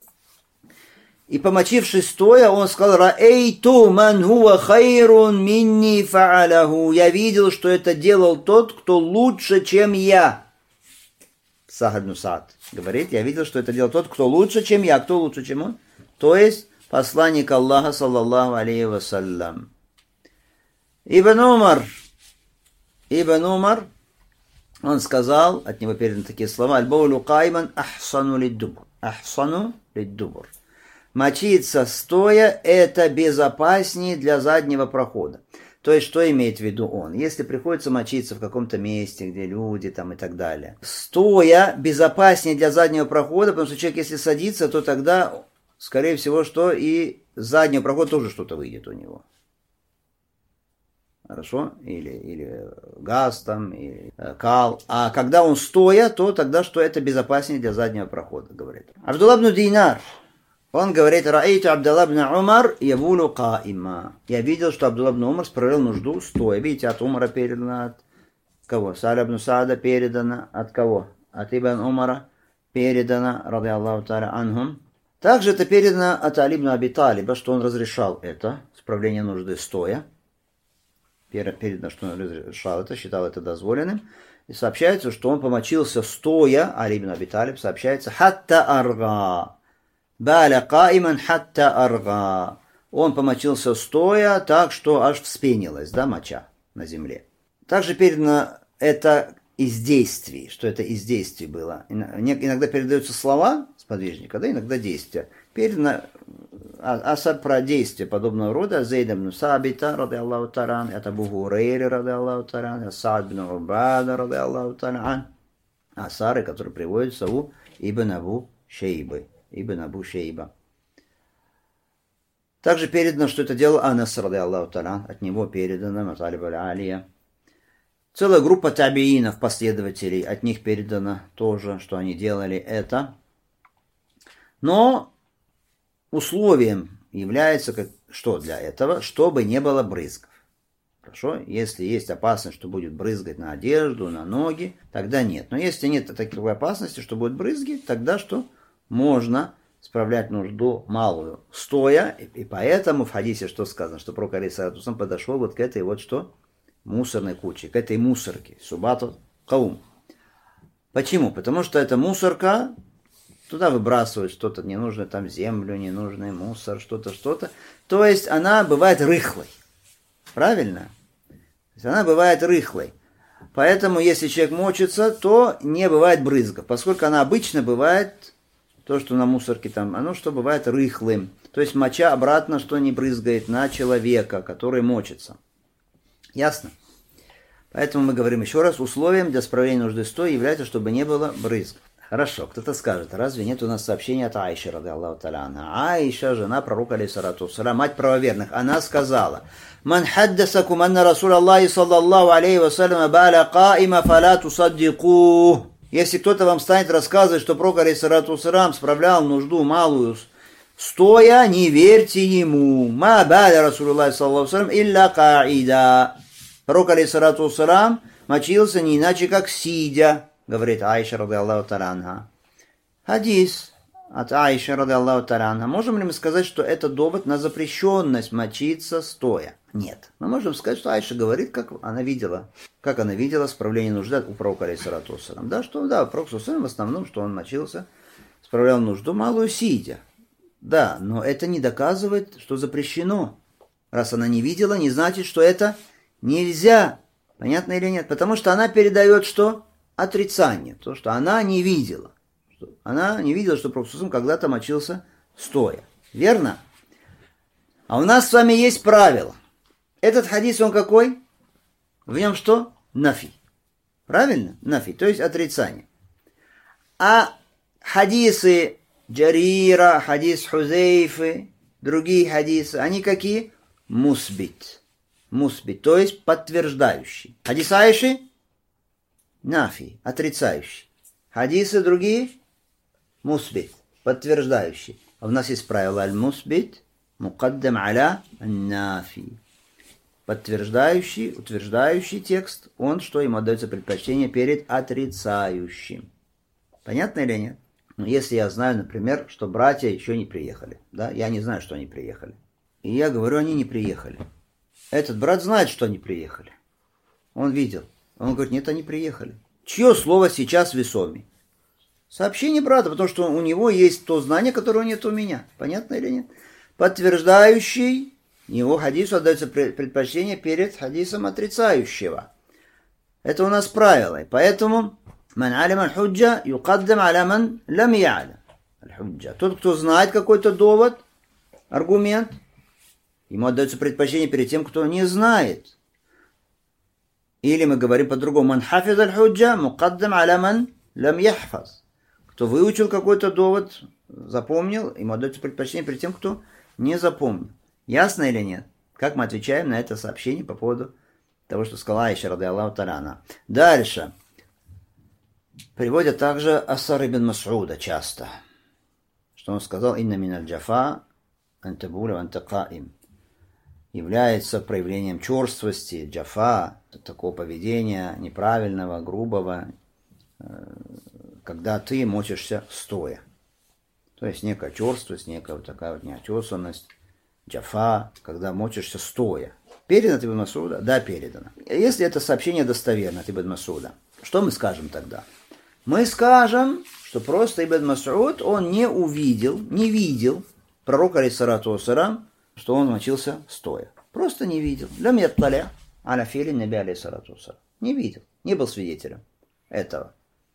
[SPEAKER 1] И помочившись стоя, он сказал, «Раэйту ман хуа хайрун минни фа'аляху». Я видел, что это делал тот, кто лучше, чем я. Сахля ибн Саад говорит, я видел, что это делал тот, кто лучше, чем я. Кто лучше, чем он? То есть посланник Аллаха, саллаллаху алейхи вассалям. Ибн Умар, Ибн Умар, он сказал, от него переданы такие слова, «Аль-баулю кайман ахсану лиддубур». Ахсану лиддубур. мочиться стоя – это безопаснее для заднего прохода. То есть, что имеет в виду он? Если приходится мочиться в каком-то месте, где люди там и так далее. Стоя безопаснее для заднего прохода, потому что человек, если садится, то тогда, скорее всего, что и с заднего прохода тоже что-то выйдет у него. Хорошо? Или, или газ там, или кал. А когда он стоя, то тогда что это безопаснее для заднего прохода, говорит. Абдулла ибн Динар. Он говорит, «Раэйту Абдулла ибн Умар явулу каима». Я видел, что Абдулла ибн Умар справлял нужду стоя. Видите, от Умара передано от кого? Саля ибн Саада передано от кого? От Ибн Умара передано, ради Аллаху та'аля анхум. Также это передано от Али ибн Аби Талиба, что он разрешал это, справление нужды стоя. Передано, что он разрешал это, считал это дозволенным. И сообщается, что он помочился стоя, Али ибн Аби Талиб сообщается, «Хатта арга». Баля каиман хатта арга. Он помочился стоя так, что аж вспенилась, да, моча на земле. Также передано это из действий, что это из действий было. Иногда передаются слова сподвижника, да, иногда действия. Передано асар про действия подобного рода. Зейд ибн Сабита, ради Аллаху таран, это Абу Хурейри, ради Аллаху таран, Саад ибн Убада, ради Аллаху таран. Асары, которые приводятся у Ибн Абу Шейбы. Ибн Абу Шейба. Также передано, что это делал Анас, ради Аллаху та'аля, от него передано Маталиб аль-Алия. Целая группа табиинов, последователей, от них передано тоже, что они делали это. Но условием является, как, что для этого, чтобы не было брызгов. Хорошо? Если есть опасность, что будет брызгать на одежду, на ноги, тогда нет. Но если нет такой опасности, что будут брызги, тогда что? Можно справлять нужду малую стоя, и, и поэтому в хадисе что сказано, что пророк алейхиссалату вассалям подошел вот к этой вот что? Мусорной куче, к этой мусорке, субату каум. Почему? Потому что эта мусорка, туда выбрасывают что-то ненужное, там землю, ненужный мусор, что-то, что-то. То есть она бывает рыхлой. Правильно? То есть она бывает рыхлой. Поэтому если человек мочится, то не бывает брызгов, поскольку она обычно бывает... То, что на мусорке там, оно что бывает рыхлым. То есть моча обратно, что не брызгает на человека, который мочится. Ясно? Поэтому мы говорим еще раз, условием для справления нужды стоя является, чтобы не было брызгов. Хорошо, кто-то скажет, разве нет у нас сообщения от Аиши, ради Аллаху та'аля анха? Аиша, жена пророка алейхиссалату вассалям, мать правоверных, она сказала, «Ман хаддасакум анна Расул Аллахи саллаллаху алейхи вассалям баля каима фаля тусаддику». Если кто-то вам станет рассказывать, что пророк алейхиссалату вассалям справлял нужду малую стоя, не верьте ему. Ма баля Расулуллахи саллаллаху алейхи вассалям илля каида. Пророк алейхиссалату вассалям мочился не иначе, как сидя, говорит Аиша, ради Аллаху та'аля анха. Хадис от Аиши, ради Аллаху та'аля анха. Можем ли мы сказать, что это довод на запрещенность мочиться стоя? Нет. Мы можем сказать, что Аиша говорит, как она видела, как она видела справление нужды у пророка алейхиссалату вассалям. Да, что да, пророк в основном, что он мочился, справлял нужду малую сидя. Да, но это не доказывает, что запрещено. Раз она не видела, не значит, что это нельзя. Понятно или нет? Потому что она передает что? Отрицание. То, что она не видела. Она не видела, что пророк когда-то мочился стоя. Верно? А у нас с вами есть правило. Этот хадис, он какой? В нем что? Нафи. Правильно? Нафи, то есть отрицание. А хадисы Джарира, хадис Хузейфы, другие хадисы, они какие? Мусбит. Мусбит, то есть подтверждающий. Хадис Аиши? Нафи, отрицающий. Хадисы другие? Мусбит, подтверждающий. А у нас есть правило аль-мусбит мукаддам аля нафи. Подтверждающий, утверждающий текст, он что, ему отдается предпочтение перед отрицающим. Понятно или нет? Ну, если я знаю, например, что братья еще не приехали, да, я не знаю, что они приехали. И я говорю, они не приехали. Этот брат знает, что они приехали. Он видел. Он говорит, нет, они приехали. Чье слово сейчас весомее? Сообщение брата, потому что у него есть то знание, которого нет у меня. Понятно или нет? Подтверждающий, его хадису отдается предпочтение перед хадисом отрицающего. Это у нас правило. Поэтому ман алима аль-худжа юкаддам аля ман лам я'лам аль-худжа. Тот, кто знает какой-то довод, аргумент, ему отдается предпочтение перед тем, кто не знает. Или мы говорим по-другому, ман хафиз аль-худжа мукаддам аля ман лям яхфаз. Кто выучил какой-то довод, запомнил, ему отдается предпочтение перед тем, кто не запомнил. Ясно или нет? Как мы отвечаем на это сообщение по поводу того, что сказала Аиша, ради Аллаху та'аля. Дальше. Приводят также Асар ибн Мас'уда часто. Что он сказал, «Инна мин аль-джафа антабуля вантакаим». Является проявлением черствости, джафа, такого поведения неправильного, грубого, когда ты мочишься стоя. То есть некая черствость, некая вот такая вот неотесанность, джафа, когда мочишься стоя. Передано от Ибн Мас'уда? Да, передано. Если это сообщение достоверно от Ибн Мас'уда, что мы скажем тогда? Мы скажем, что просто Ибн Мас'уд, он не увидел, не видел пророка, алейхиссалату вассалям, что он мочился стоя. Просто не видел. Лям ятталя аля фили наби, алейхиссалату вассалям. Не видел, не был свидетелем этого.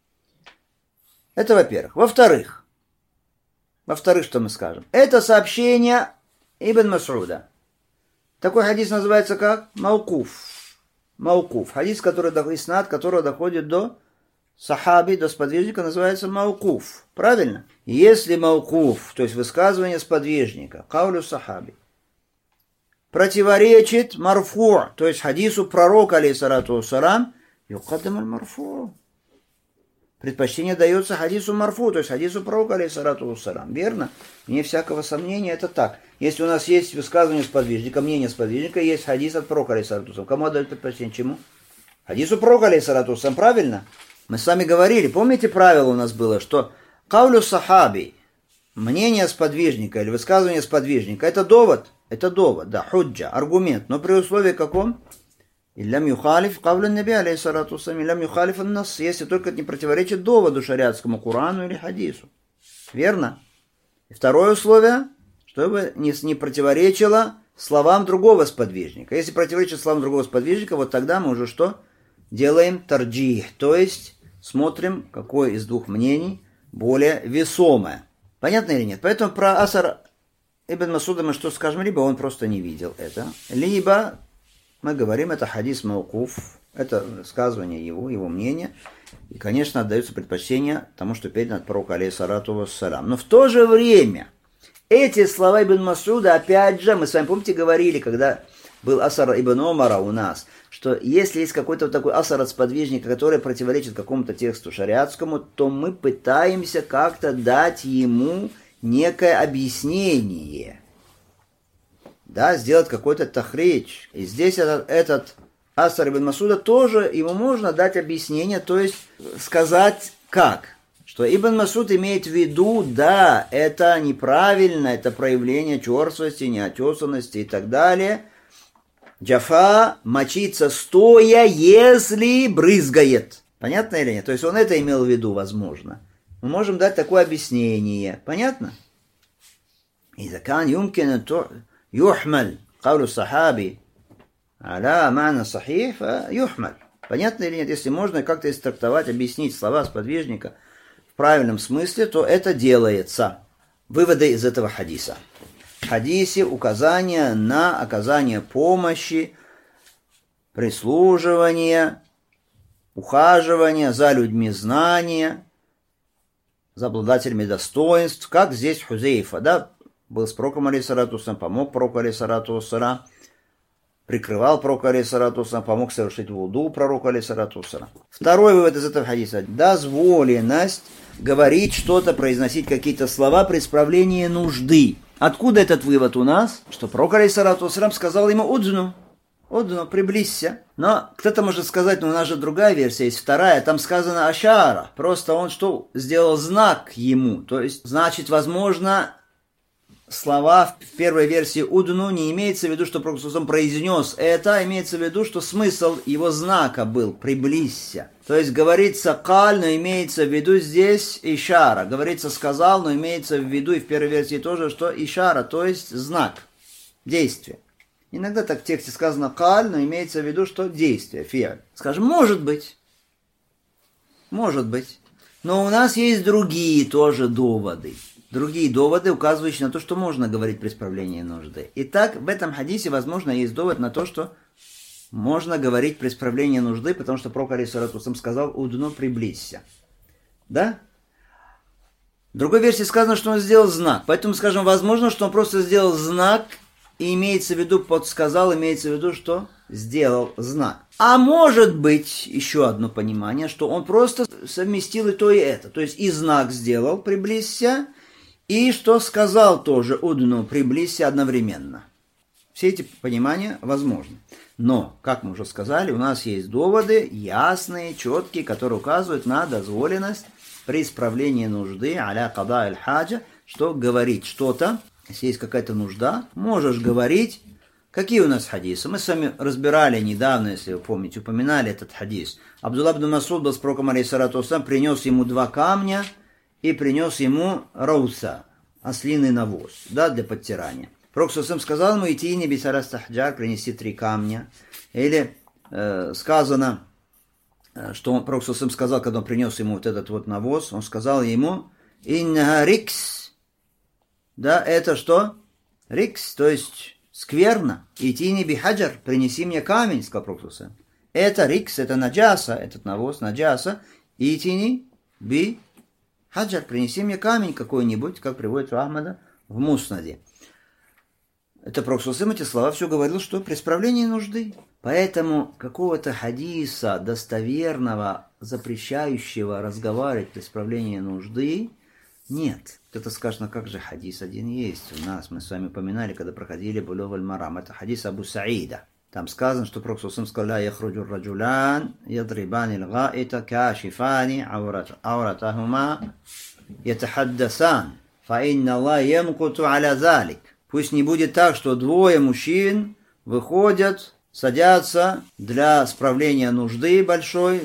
[SPEAKER 1] Это во-первых. Во-вторых, во-вторых, что мы скажем? Это сообщение Ибн Мас'уда. Такой хадис называется как маукуф. Маукуф. Хадис, который, иснад которого доходит до сахаби, до сподвижника, называется маукуф. Правильно? Если маукуф, то есть высказывание сподвижника, каулю сахаби, противоречит марфу, то есть хадису пророка, алейхиссалату вассалям, юкаддам аль-марфу. Предпочтение дается хадису марфу, то есть хадису пророка, алейхиссалату вассалям. Верно? Вне всякого сомнения, это так. Если у нас есть высказывание сподвижника, мнение сподвижника, есть хадис от пророка, алейхиссалату вассалям. Кому отдают предпочтение? Чему? Хадису пророка, алейхиссалату вассалям. Правильно? Мы с вами говорили, помните, правило у нас было, что каулю сахаби, мнение сподвижника или высказывание сподвижника, это довод, это довод, да, худжа, аргумент, но при условии каком? Иллям юхалиф кавлю наби, алейхиссалату вассалям, иллям юхалиф ан-нас, если только это не противоречит доводу шариатскому, Курану или хадису. Верно? И второе условие, чтобы не, не противоречило словам другого сподвижника. Если противоречит словам другого сподвижника, вот тогда мы уже что? Делаем тарджих, то есть смотрим, какое из двух мнений более весомое. Понятно или нет? Поэтому про Асар ибн Мас'уда мы что скажем? Либо он просто не видел это, либо мы говорим, это хадис маукуф, это высказывание его, его мнения, и, конечно, отдается предпочтение тому, что передано от пророка, алейхиссалату вассалям. Но в то же время эти слова ибн Мас'уда, опять же, мы с вами, помните, говорили, когда был Асар ибн Омара у нас, что если есть какой-то вот такой асар от сподвижника, который противоречит какому-то тексту шариатскому, то мы пытаемся как-то дать ему некое объяснение. Да, сделать какой-то тахрич. И здесь этот, этот Асар ибн Мас'уда тоже, ему можно дать объяснение, то есть сказать как. Что Ибн Мас'уд имеет в виду, да, это неправильно, это проявление черствости, неотесанности и так далее. Джафа мочится стоя, если брызгает. Понятно или нет? То есть он это имел в виду, возможно. Мы можем дать такое объяснение. Понятно? إذا كان يمكن أن يحمل قول الصحابي على معنى صحيح فيحمل. Понятно или нет? Если можно как-то истрактовать, объяснить слова сподвижника в правильном смысле, то это делается. Выводы из этого хадиса. В хадисе указание на оказание помощи, прислуживание, ухаживание за людьми знания, за обладателями достоинств, как здесь Хузейфа, да, был с пророком, алейхиссалату вассалям, помог пророку, алейхиссалату вассалям, прикрывал пророка, алейхиссалату вассалям, помог совершить вуду пророку, алейхиссалату вассалям. Второй вывод из этого хадиса. Дозволенность говорить что-то, произносить какие-то слова при исправлении нужды. Откуда этот вывод у нас? Что пророк, алейхиссалату вассалям, сказал ему «Удзну». «Удзну, приблизься». Но кто-то может сказать, ну у нас же другая версия есть, вторая, там сказано «Ашара». Просто он что? Сделал знак ему. То есть, значит, возможно, слова в первой версии «Удну» не имеется в виду, что пророк произнес это, а имеется в виду, что смысл его знака был «приблизься». То есть говорится «каль», но имеется в виду здесь «ишара». Говорится «сказал», но имеется в виду и в первой версии тоже, что «ишара», то есть знак, действие. Иногда так в тексте сказано «каль», но имеется в виду, что действие, фиаль. Скажем, может быть, может быть. Но у нас есть другие тоже доводы. другие доводы, указывающие на то, что можно говорить при исправлении нужды. Итак, в этом хадисе, возможно, есть довод на то, что можно говорить при исправлении нужды, потому что пророк алейхиссалату вассалям сказал: «Удну, приблизься». Да? В другой версии сказано, что он сделал знак. Поэтому, скажем, возможно, что он просто сделал знак, и имеется в виду, подсказал, имеется в виду, что сделал знак. А может быть, еще одно понимание, что он просто совместил и то, и это. То есть и знак сделал, приблизься, и что сказал тоже: «Удну, приблизься» одновременно. Все эти понимания возможны. Но, как мы уже сказали, у нас есть доводы ясные, четкие, которые указывают на дозволенность при исправлении нужды, аля када аль-хаджа, что говорить что-то, если есть какая-то нужда, можешь говорить. Какие у нас хадисы? Мы с вами разбирали недавно, если вы помните, упоминали этот хадис. Абдулла ибн Мас'уд был с пророком алейхиссалату вассалям, принес ему два камня и принес ему рауса, ослиный навоз, да, для подтирания. Пророк сам сказал ему: идти не бисарастахджар, принести три камня. Или э, сказано, что он, пророк сам сказал, когда он принес ему вот этот вот навоз, он сказал ему: инна рикс. Да, это что? Рикс, то есть скверно. Идти не бихаджар, принеси мне камень, сказал пророк сам. Это рикс, это наджаса, этот навоз, наджаса. Идти не бихаджар, принеси мне камень какой-нибудь, как приводит Ахмада в Муснаде. Это пророк саллаллаху алейхи эти слова все говорил, что при исправлении нужды. Поэтому какого-то хадиса достоверного, запрещающего разговаривать при исправлении нужды, нет. Кто-то скажет: ну как же хадис один есть у нас, мы с вами упоминали, когда проходили Булуг аль-Марам. Это хадис Абу Саида. Там сказано, что пророк саллаллаху алейхи сказал: ла яхруджу раджулян ядрибани л-гаита кашифани ауратахума ятахаддасан фа инна Аллах ямкуту аля залик. Пусть не будет так, что двое мужчин выходят, садятся для справления нужды большой,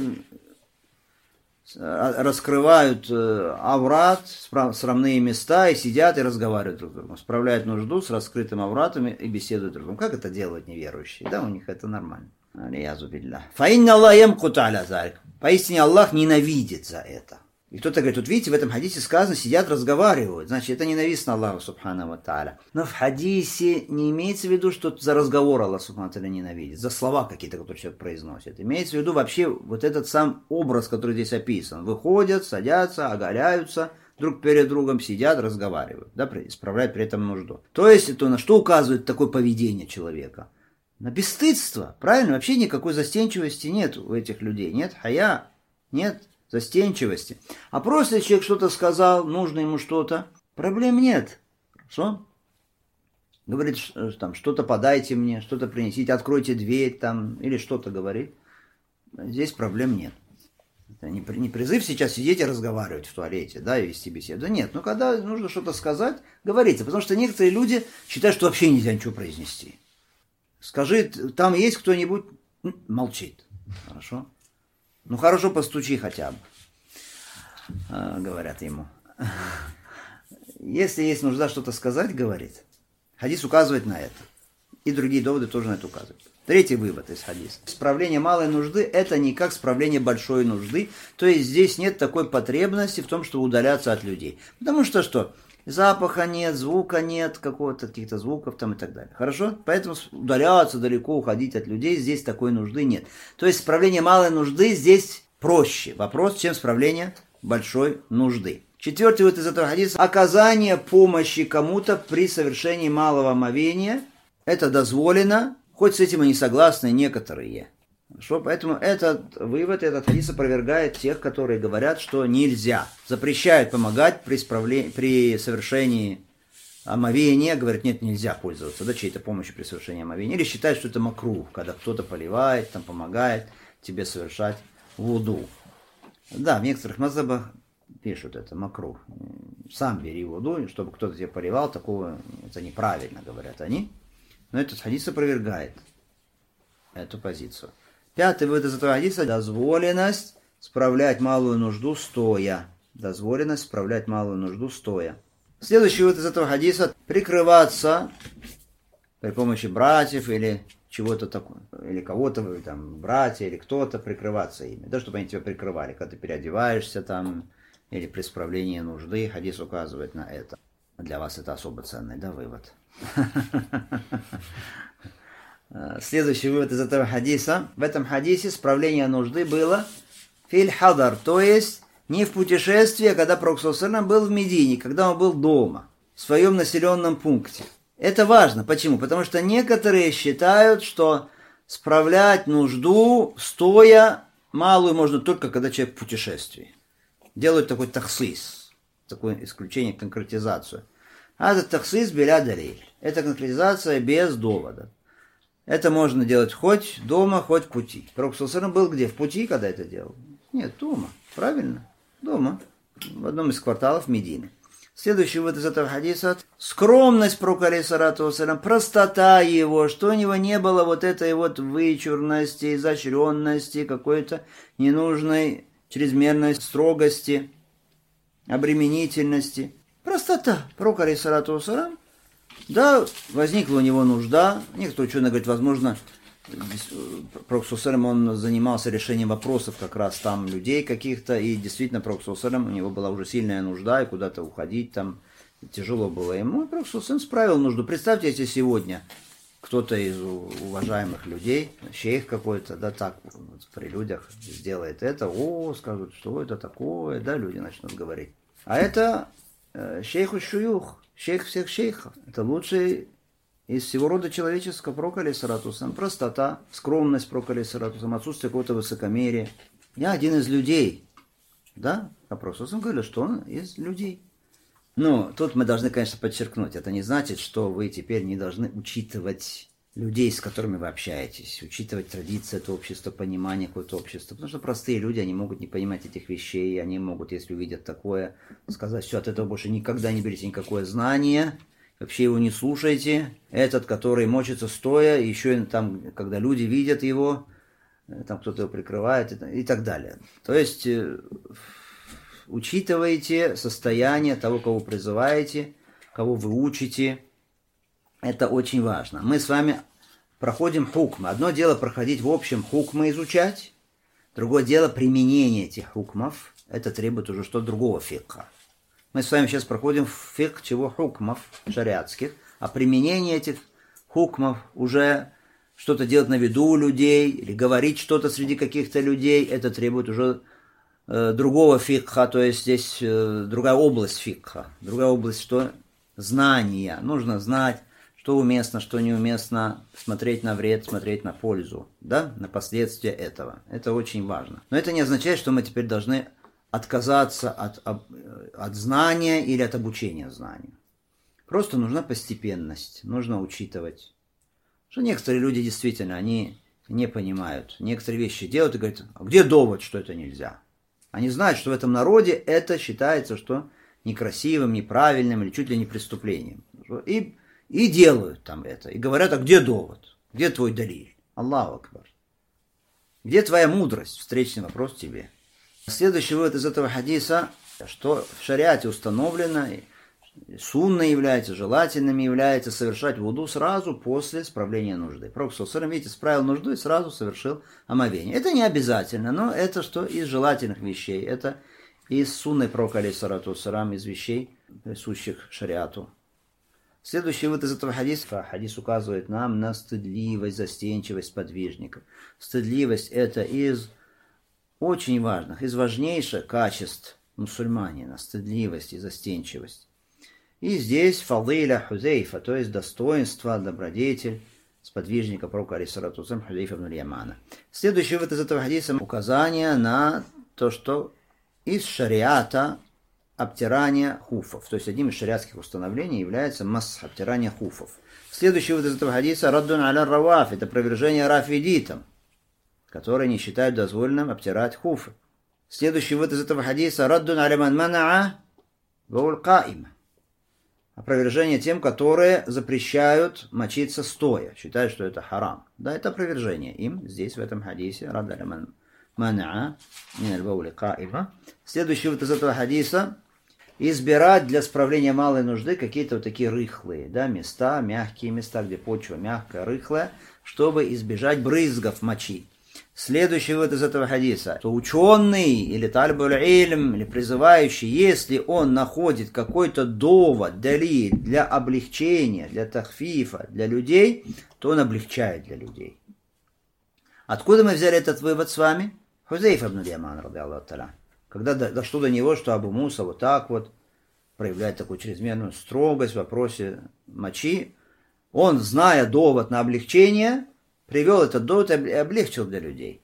[SPEAKER 1] раскрывают аврат, срамные места и сидят и разговаривают друг с другом. Справляют нужду с раскрытым авратом и беседуют друг с другом. Как это делают неверующие? Да, у них это нормально. Фаинна Аллах ямкуту аля залик. Поистине Аллах ненавидит за это. И кто-то говорит: вот видите, в этом хадисе сказано, сидят, разговаривают. Значит, это ненавистно Аллаху субхану ва тааля. Но в хадисе не имеется в виду, что за разговор Аллах субхану ва тааля ненавидит, за слова какие-то, которые человек произносит. Имеется в виду вообще вот этот сам образ, который здесь описан. Выходят, садятся, оголяются, друг перед другом сидят, разговаривают, да, исправляют при этом нужду. То есть, это на что указывает такое поведение человека? На бесстыдство, правильно? Вообще никакой застенчивости нет у этих людей. Нет хая, нет застенчивости. А просто если человек что-то сказал, нужно ему что-то, проблем нет. Хорошо? Говорит, там, что-то подайте мне, что-то принесите, откройте дверь там, или что-то говорит. Здесь проблем нет. Это не, не призыв сейчас сидеть и разговаривать в туалете, да, и вести беседу. Да нет, но когда нужно что-то сказать, говорите. Потому что некоторые люди считают, что вообще нельзя ничего произнести. Скажи, там есть кто-нибудь? Молчит. Хорошо? Ну, хорошо, постучи хотя бы, говорят ему. Если есть нужда что-то сказать, говорит. Хадис указывает на это. И другие доводы тоже на это указывают. Третий вывод из хадиса. Справление малой нужды – это не как справление большой нужды. То есть здесь нет такой потребности в том, чтобы удаляться от людей. Потому что что? Запаха нет, звука нет, какого-то каких-то звуков там и так далее. Хорошо? Поэтому удаляться далеко, уходить от людей, здесь такой нужды нет. То есть справление малой нужды здесь проще вопрос, чем справление большой нужды. Четвертый вот из этого хадиса. Оказание помощи кому-то при совершении малого омовения. Это дозволено, хоть с этим и не согласны некоторые. Хорошо? Поэтому этот вывод, этот хадис опровергает тех, которые говорят, что нельзя. Запрещают помогать при, справлении, при совершении омовения. Говорят, нет, нельзя пользоваться да, чьей-то помощью при совершении омовения. Или считают, что это макрух, когда кто-то поливает, там, помогает тебе совершать вуду. Да, в некоторых мазхабах пишут это макрух. Сам бери вуду, чтобы кто-то тебе поливал, такого это неправильно, говорят они. Но этот хадис опровергает эту позицию. Пятый вывод из этого хадиса – дозволенность справлять малую нужду стоя. Дозволенность справлять малую нужду стоя. Следующий вывод из этого хадиса – прикрываться при помощи братьев или чего-то такого, или кого-то, там, братья или кто-то, прикрываться ими, да, чтобы они тебя прикрывали, когда ты переодеваешься, там, или при справлении нужды. Хадис указывает на это. Для вас это особо ценный, да, вывод? Следующий вывод из этого хадиса. В этом хадисе справление нужды было филь хадар, то есть не в путешествии, а когда Пророк саллаллаху алейхи ва саллям был в Медине, когда он был дома, в своем населенном пункте. Это важно. Почему? Потому что некоторые считают, что справлять нужду стоя малую можно только, когда человек в путешествии. Делают такой тахсис, такое исключение, конкретизацию. А это тахсис биля далиль. Это конкретизация без довода. Это можно делать хоть дома, хоть в пути. Пророк саллаллаху алейхи ва саллям был где? В пути, когда это делал? Нет, дома. Правильно? Дома. В одном из кварталов Медины. Следующий вывод из этого хадиса. Скромность пророка алейхиссалату вассалям, простота его, что у него не было вот этой вот вычурности, изощренности, какой-то ненужной чрезмерной строгости, обременительности. Простота. Пророк алейхиссалату вассалям, да, возникла у него нужда. Некоторые ученые говорят, возможно, Пророк саллаллаху алейхи ва саллям, он занимался решением вопросов как раз там людей каких-то, и действительно Пророк саллаллаху алейхи ва саллям, у него была уже сильная нужда, и куда-то уходить там тяжело было ему, и Пророк саллаллаху алейхи ва саллям справил нужду. Представьте, если сегодня кто-то из уважаемых людей, шейх какой-то, да, так вот, при людях сделает это, о, скажут, что это такое, да, люди начнут говорить. А это э, шейху шуюх, шейх всех шейхов, это лучший из всего рода человеческого пророка алейхиссалату вассалям. Простота, скромность пророка алейхиссалату вассалям, отсутствие какого-то высокомерия. Я один из людей. Да? А пророк он говорил, что он из людей. Но тут мы должны, конечно, подчеркнуть. Это не значит, что вы теперь не должны учитывать людей, с которыми вы общаетесь. Учитывать традиции этого общества, понимание какого-то общества. Потому что простые люди, они могут не понимать этих вещей. Они могут, если увидят такое, сказать, все, от этого больше никогда не берите никакое знание. Вообще его не слушайте. Этот, который мочится стоя, еще там, когда люди видят его, там кто-то его прикрывает и так далее. То есть, учитывайте состояние того, кого призываете, кого вы учите. Это очень важно. Мы с вами проходим хукмы. Одно дело проходить в общем хукмы изучать, другое дело применение этих хукмов. Это требует уже что-то другого фикха. Мы с вами сейчас проходим фикх чего хукмов шариатских, а применение этих хукмов уже что-то делать на виду у людей или говорить что-то среди каких-то людей, это требует уже э, другого фикха, то есть здесь э, другая область фикха, другая область что? Знания. Нужно знать, что уместно, что неуместно, смотреть на вред, смотреть на пользу, да, на последствия этого. Это очень важно. Но это не означает, что мы теперь должны отказаться от, от знания или от обучения знанию. Просто нужна постепенность, нужно учитывать. Что некоторые люди действительно, они не понимают. Некоторые вещи делают и говорят, а где довод, что это нельзя? Они знают, что в этом народе это считается, что некрасивым, неправильным или чуть ли не преступлением. И, и делают там это. И говорят, а где довод? Где твой далиль? Аллаху акбар. Где твоя мудрость? Встречный вопрос тебе. Следующий вывод из этого хадиса, что в шариате установлено, сунно является, желательным является совершать вуду сразу после справления нужды. Пророк саллаллаху алейхи ва саллям, видите, справил нужду и сразу совершил омовение. Это не обязательно, но это что из желательных вещей. Это из сунны пророка алейхиссалату вассалям, из вещей, присущих шариату. Следующий вывод из этого хадиса. Хадис указывает нам на стыдливость, застенчивость подвижников. Стыдливость это из очень важных, из важнейших качеств мусульманина, стыдливость и застенчивость. И здесь фадиля Хузейфа, то есть достоинство, добродетель сподвижника пророка алейхиссалату вассалям Хузейфа ибн аль-Ямана. Следующий вывод из этого хадиса указание на то, что из шариата обтирание хуфов, то есть одним из шариатских установлений является масх, обтирание хуфов. Следующий вывод из этого хадиса раддун аля раваф, это опровержение рафидитам, которые не считают дозволенным обтирать хуфы. Следующий вывод из этого хадиса раддун аля ман мана'а баул каима, опровержение тем, которые запрещают мочиться стоя, считают, что это харам. Да, это опровержение им здесь, в этом хадисе. Раддун аля ман мана'а мин баули каима. Следующий вывод из этого хадиса избирать для справления малой нужды какие-то вот такие рыхлые, да, места, мягкие места, где почва мягкая, рыхлая, чтобы избежать брызгов мочи. Следующий вывод из этого хадиса, что ученый или талибуль ильм, или призывающий, если он находит какой-то довод, далиль для облегчения, для тахфифа, для людей, то он облегчает для людей. Откуда мы взяли этот вывод с вами? Хузейф ибн Яман, ради Аллаху та'аля. Когда дошло до него, что Абу Муса вот так вот проявляет такую чрезмерную строгость в вопросе мочи, он, зная довод на облегчение, привел этот довод и облегчил для людей.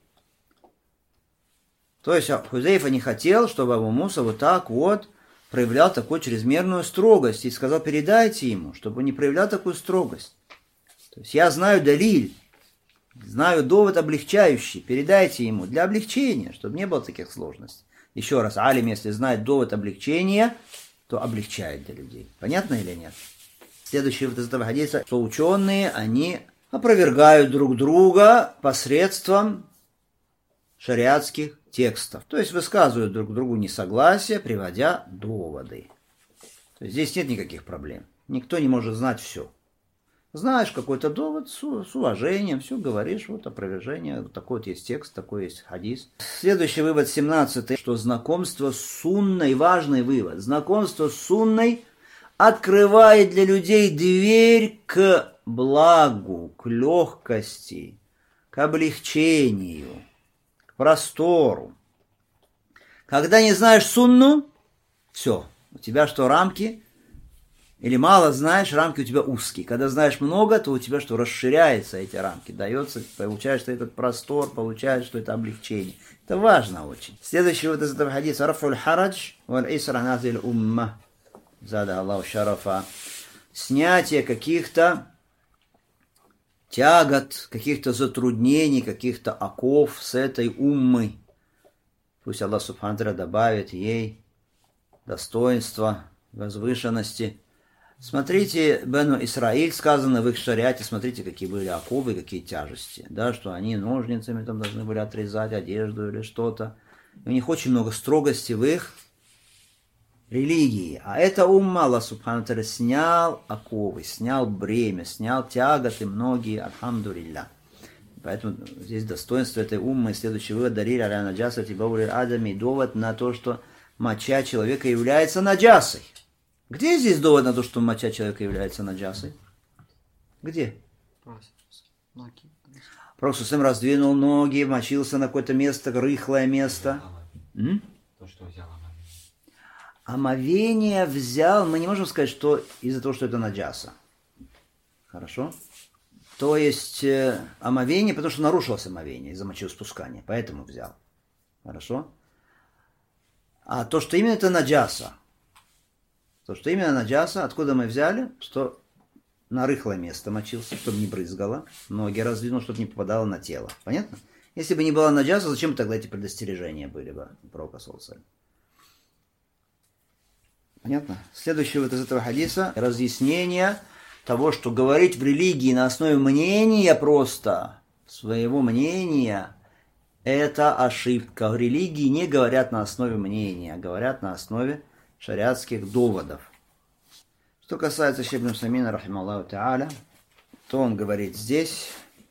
[SPEAKER 1] То есть Хузейфа не хотел, чтобы Абу Муса вот так вот проявлял такую чрезмерную строгость. И сказал, передайте ему, чтобы он не проявлял такую строгость. То есть я знаю далиль, знаю довод облегчающий, передайте ему для облегчения, чтобы не было таких сложностей. Еще раз, алим, если знает довод облегчения, то облегчает для людей. Понятно или нет? Следующий вот из этого хадиса, что ученые, они опровергают друг друга посредством шариатских текстов. То есть высказывают друг другу несогласие, приводя доводы. То есть здесь нет никаких проблем. Никто не может знать все. Знаешь какой-то довод с, с уважением, все говоришь, вот опровержение, вот такой вот есть текст, такой есть хадис. Следующий вывод, семнадцатый, что знакомство с сунной, важный вывод, знакомство с сунной открывает для людей дверь к благу, к легкости, к облегчению, к простору. Когда не знаешь сунну, все, у тебя что, рамки? Или мало знаешь, рамки у тебя узкие. Когда знаешь много, то у тебя что, расширяются эти рамки, дается, получаешь что этот простор, получаешь что это облегчение. Это важно очень. Следующий вот из этого хадиса, рафуль харадж, валь исра назиль умма, зада Аллаху шарафа, снятие каких-то тягот, каких-то затруднений, каких-то оков с этой уммой. Пусть Аллах субхану ва тааля добавит ей достоинства, возвышенности. Смотрите, Бену Исраиль, сказано в их шариате, смотрите, какие были оковы, какие тяжести, да, что они ножницами там должны были отрезать одежду или что-то. У них очень много строгости в их религии. А это умма, Аллах субхану ва тааля снял оковы, снял бремя, снял тяготы многие, альхамдулилля. Поэтому здесь достоинство этой уммы. Следующий вывод, дарили аля наджаса тибаулир адами, довод на то, что моча человека является наджасой. Где здесь довод на то, что моча человека является наджасой? Где? Пророк сам раздвинул ноги, мочился на какое-то место, рыхлое место. М?
[SPEAKER 2] То, что взял омовение.
[SPEAKER 1] Омовение взял, мы не можем сказать, что из-за того, что это наджаса. Хорошо? То есть э, омовение, потому что нарушилось омовение из-за мочеиспускания, поэтому взял. Хорошо? А то, что именно это наджаса, то, что именно наджаса, откуда мы взяли, что на рыхлое место мочился, чтобы не брызгало, ноги раздвинул, чтобы не попадало на тело. Понятно? Если бы не было наджаса, зачем тогда эти предостережения были бы у пророка саллаллаху алейхи ва саллям? Понятно? Следующее вот из этого хадиса разъяснение того, что говорить в религии на основе мнения просто, своего мнения, это ошибка. В религии не говорят на основе мнения, а говорят на основе шариатских доводов. Что касается Шейх ибн Усаймина, рахималлаху та'аля, то он говорит здесь,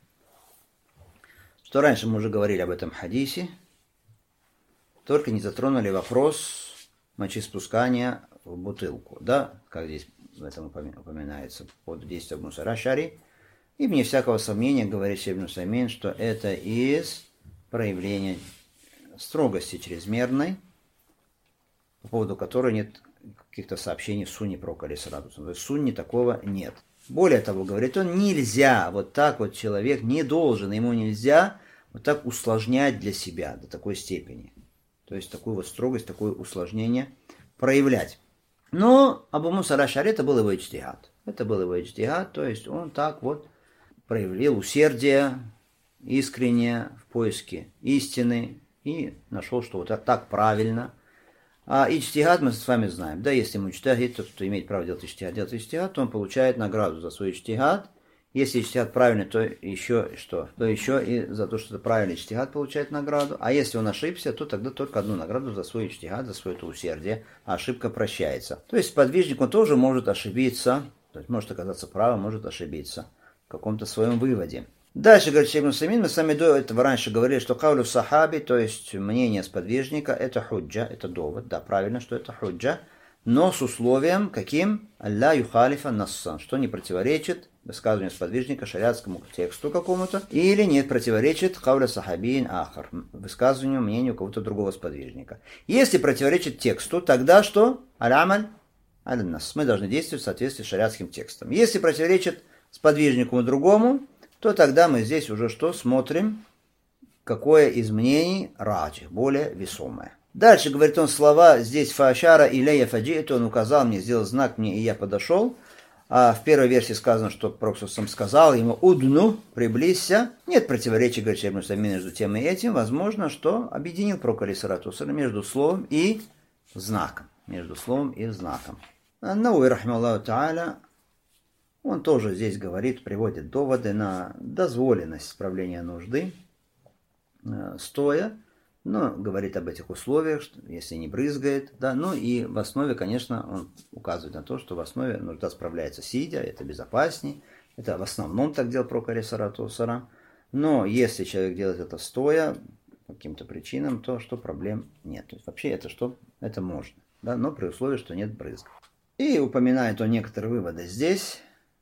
[SPEAKER 1] что раньше мы уже говорили об этом хадисе, только не затронули вопрос мочеиспускания в бутылку, да, как здесь в этом упоминается под действием Мусара Шари, и вне всякого сомнения говорит Шейх ибн Усаймин, что это из проявления строгости чрезмерной, по поводу которой нет каких-то сообщений в сунне пророка алейхиссалату вассалам. То есть в сунне такого нет. Более того, говорит он, нельзя, вот так вот человек не должен, ему нельзя вот так усложнять для себя до такой степени. То есть такую вот строгость, такое усложнение проявлять. Но Абу Муса аль-Аш'ари это был его иджтихад. Это был его иджтихад, то есть он так вот проявил усердие, искренне в поиске истины и нашел, что вот так правильно. А иджтихад мы с вами знаем, да, если муджтахид, тот, кто имеет право делать иджтихад, делать иджтихад, то он получает награду за свой иджтихад. Если иджтихад правильный, то еще что? То еще и за то, что это правильный иджтихад получает награду. А если он ошибся, то тогда только одну награду за свой иджтихад, за свое усердие, а ошибка прощается. То есть подвижник, он тоже может ошибиться, то есть может оказаться правым, может ошибиться в каком-то своем выводе. Дальше, говорит Шейх Мусамин, мы с вами до этого раньше говорили, что каулю сахаби, то есть мнение сподвижника, это худжа, это довод, да, правильно, что это худжа, но с условием, каким? Алла юхалифа нассан, что не противоречит высказыванию сподвижника шариатскому тексту какому-то, или не противоречит каулю сахабиин ахар, высказыванию, мнению кого-то другого сподвижника. Если противоречит тексту, тогда что? Аль-амаль аль-нас. Мы должны действовать в соответствии с шариатским текстом. Если противоречит сподвижнику другому, то тогда мы здесь уже что смотрим, какое из мнений раджих, более весомое. Дальше, говорит он, слова здесь фаашара илейя фаджи'ту, он указал мне, сделал знак мне, и я подошел. А в первой версии сказано, что Пророк сам сказал ему удну, приблизься. Нет противоречия, говорит Шейх Мусамин, между тем и этим. Возможно, что объединил Пророк алейхиссалату вассалям между словом и знаком. Между словом и знаком. Науи рахмаллаху тааля, он тоже здесь говорит, приводит доводы на дозволенность справления нужды э, стоя, но говорит об этих условиях, что, если не брызгает, да, ну и в основе, конечно, он указывает на то, что в основе нужда справляется сидя, это безопасней, это в основном так делал Пророк алейхиссалату вассалям, но если человек делает это стоя, по каким-то причинам, то что проблем нет. То есть вообще это что? Это можно, да, но при условии, что нет брызг. И упоминает он некоторые выводы здесь.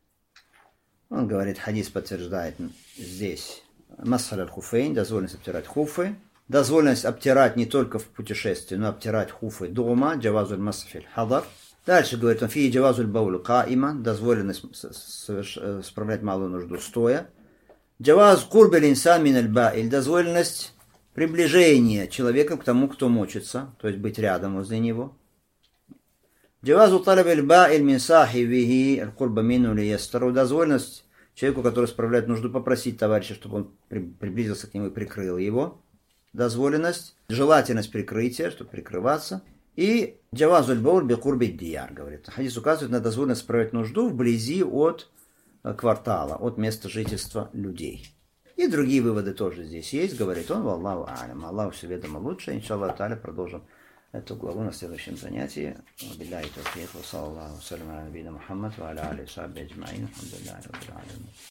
[SPEAKER 1] Он говорит, хадис подтверждает здесь масхаль аль-хуфейн, дозволенность обтирать хуфы, дозволенность обтирать не только в путешествии, но обтирать хуфы дома, джавазуль масфиль хадар. Дальше говорит он, фи джавазуль баулю каима, дозволенность справлять малую нужду стоя. Джаваз курбель инсан мин аль-баиль, дозволенность приближения человека к тому, кто мочится, то есть быть рядом возле него. Джавазу талаб аль-баиль мин сахибихи аль-курба мину ли ястару, дозволенность человеку, который справляет нужду, попросить товарища, чтобы он приблизился к нему и прикрыл его. Дозволенность, желательность прикрытия, чтобы прикрываться. И джавазуль бауль би курби дияр, говорит. Хадис указывает на дозволенность справлять нужду вблизи от квартала, от места жительства людей. И другие выводы тоже здесь есть, говорит он, валлаху а'лям. Аллаху все ведомо лучше. Иншаллах та'аля продолжим эту главу на следующем занятии. Билляхи тавфиқ, ва саллаллаху салям аля набийина Мухаммад, ва аля алихи ва сахбихи аджмаин. Алхамдулиллахи раббил алямин.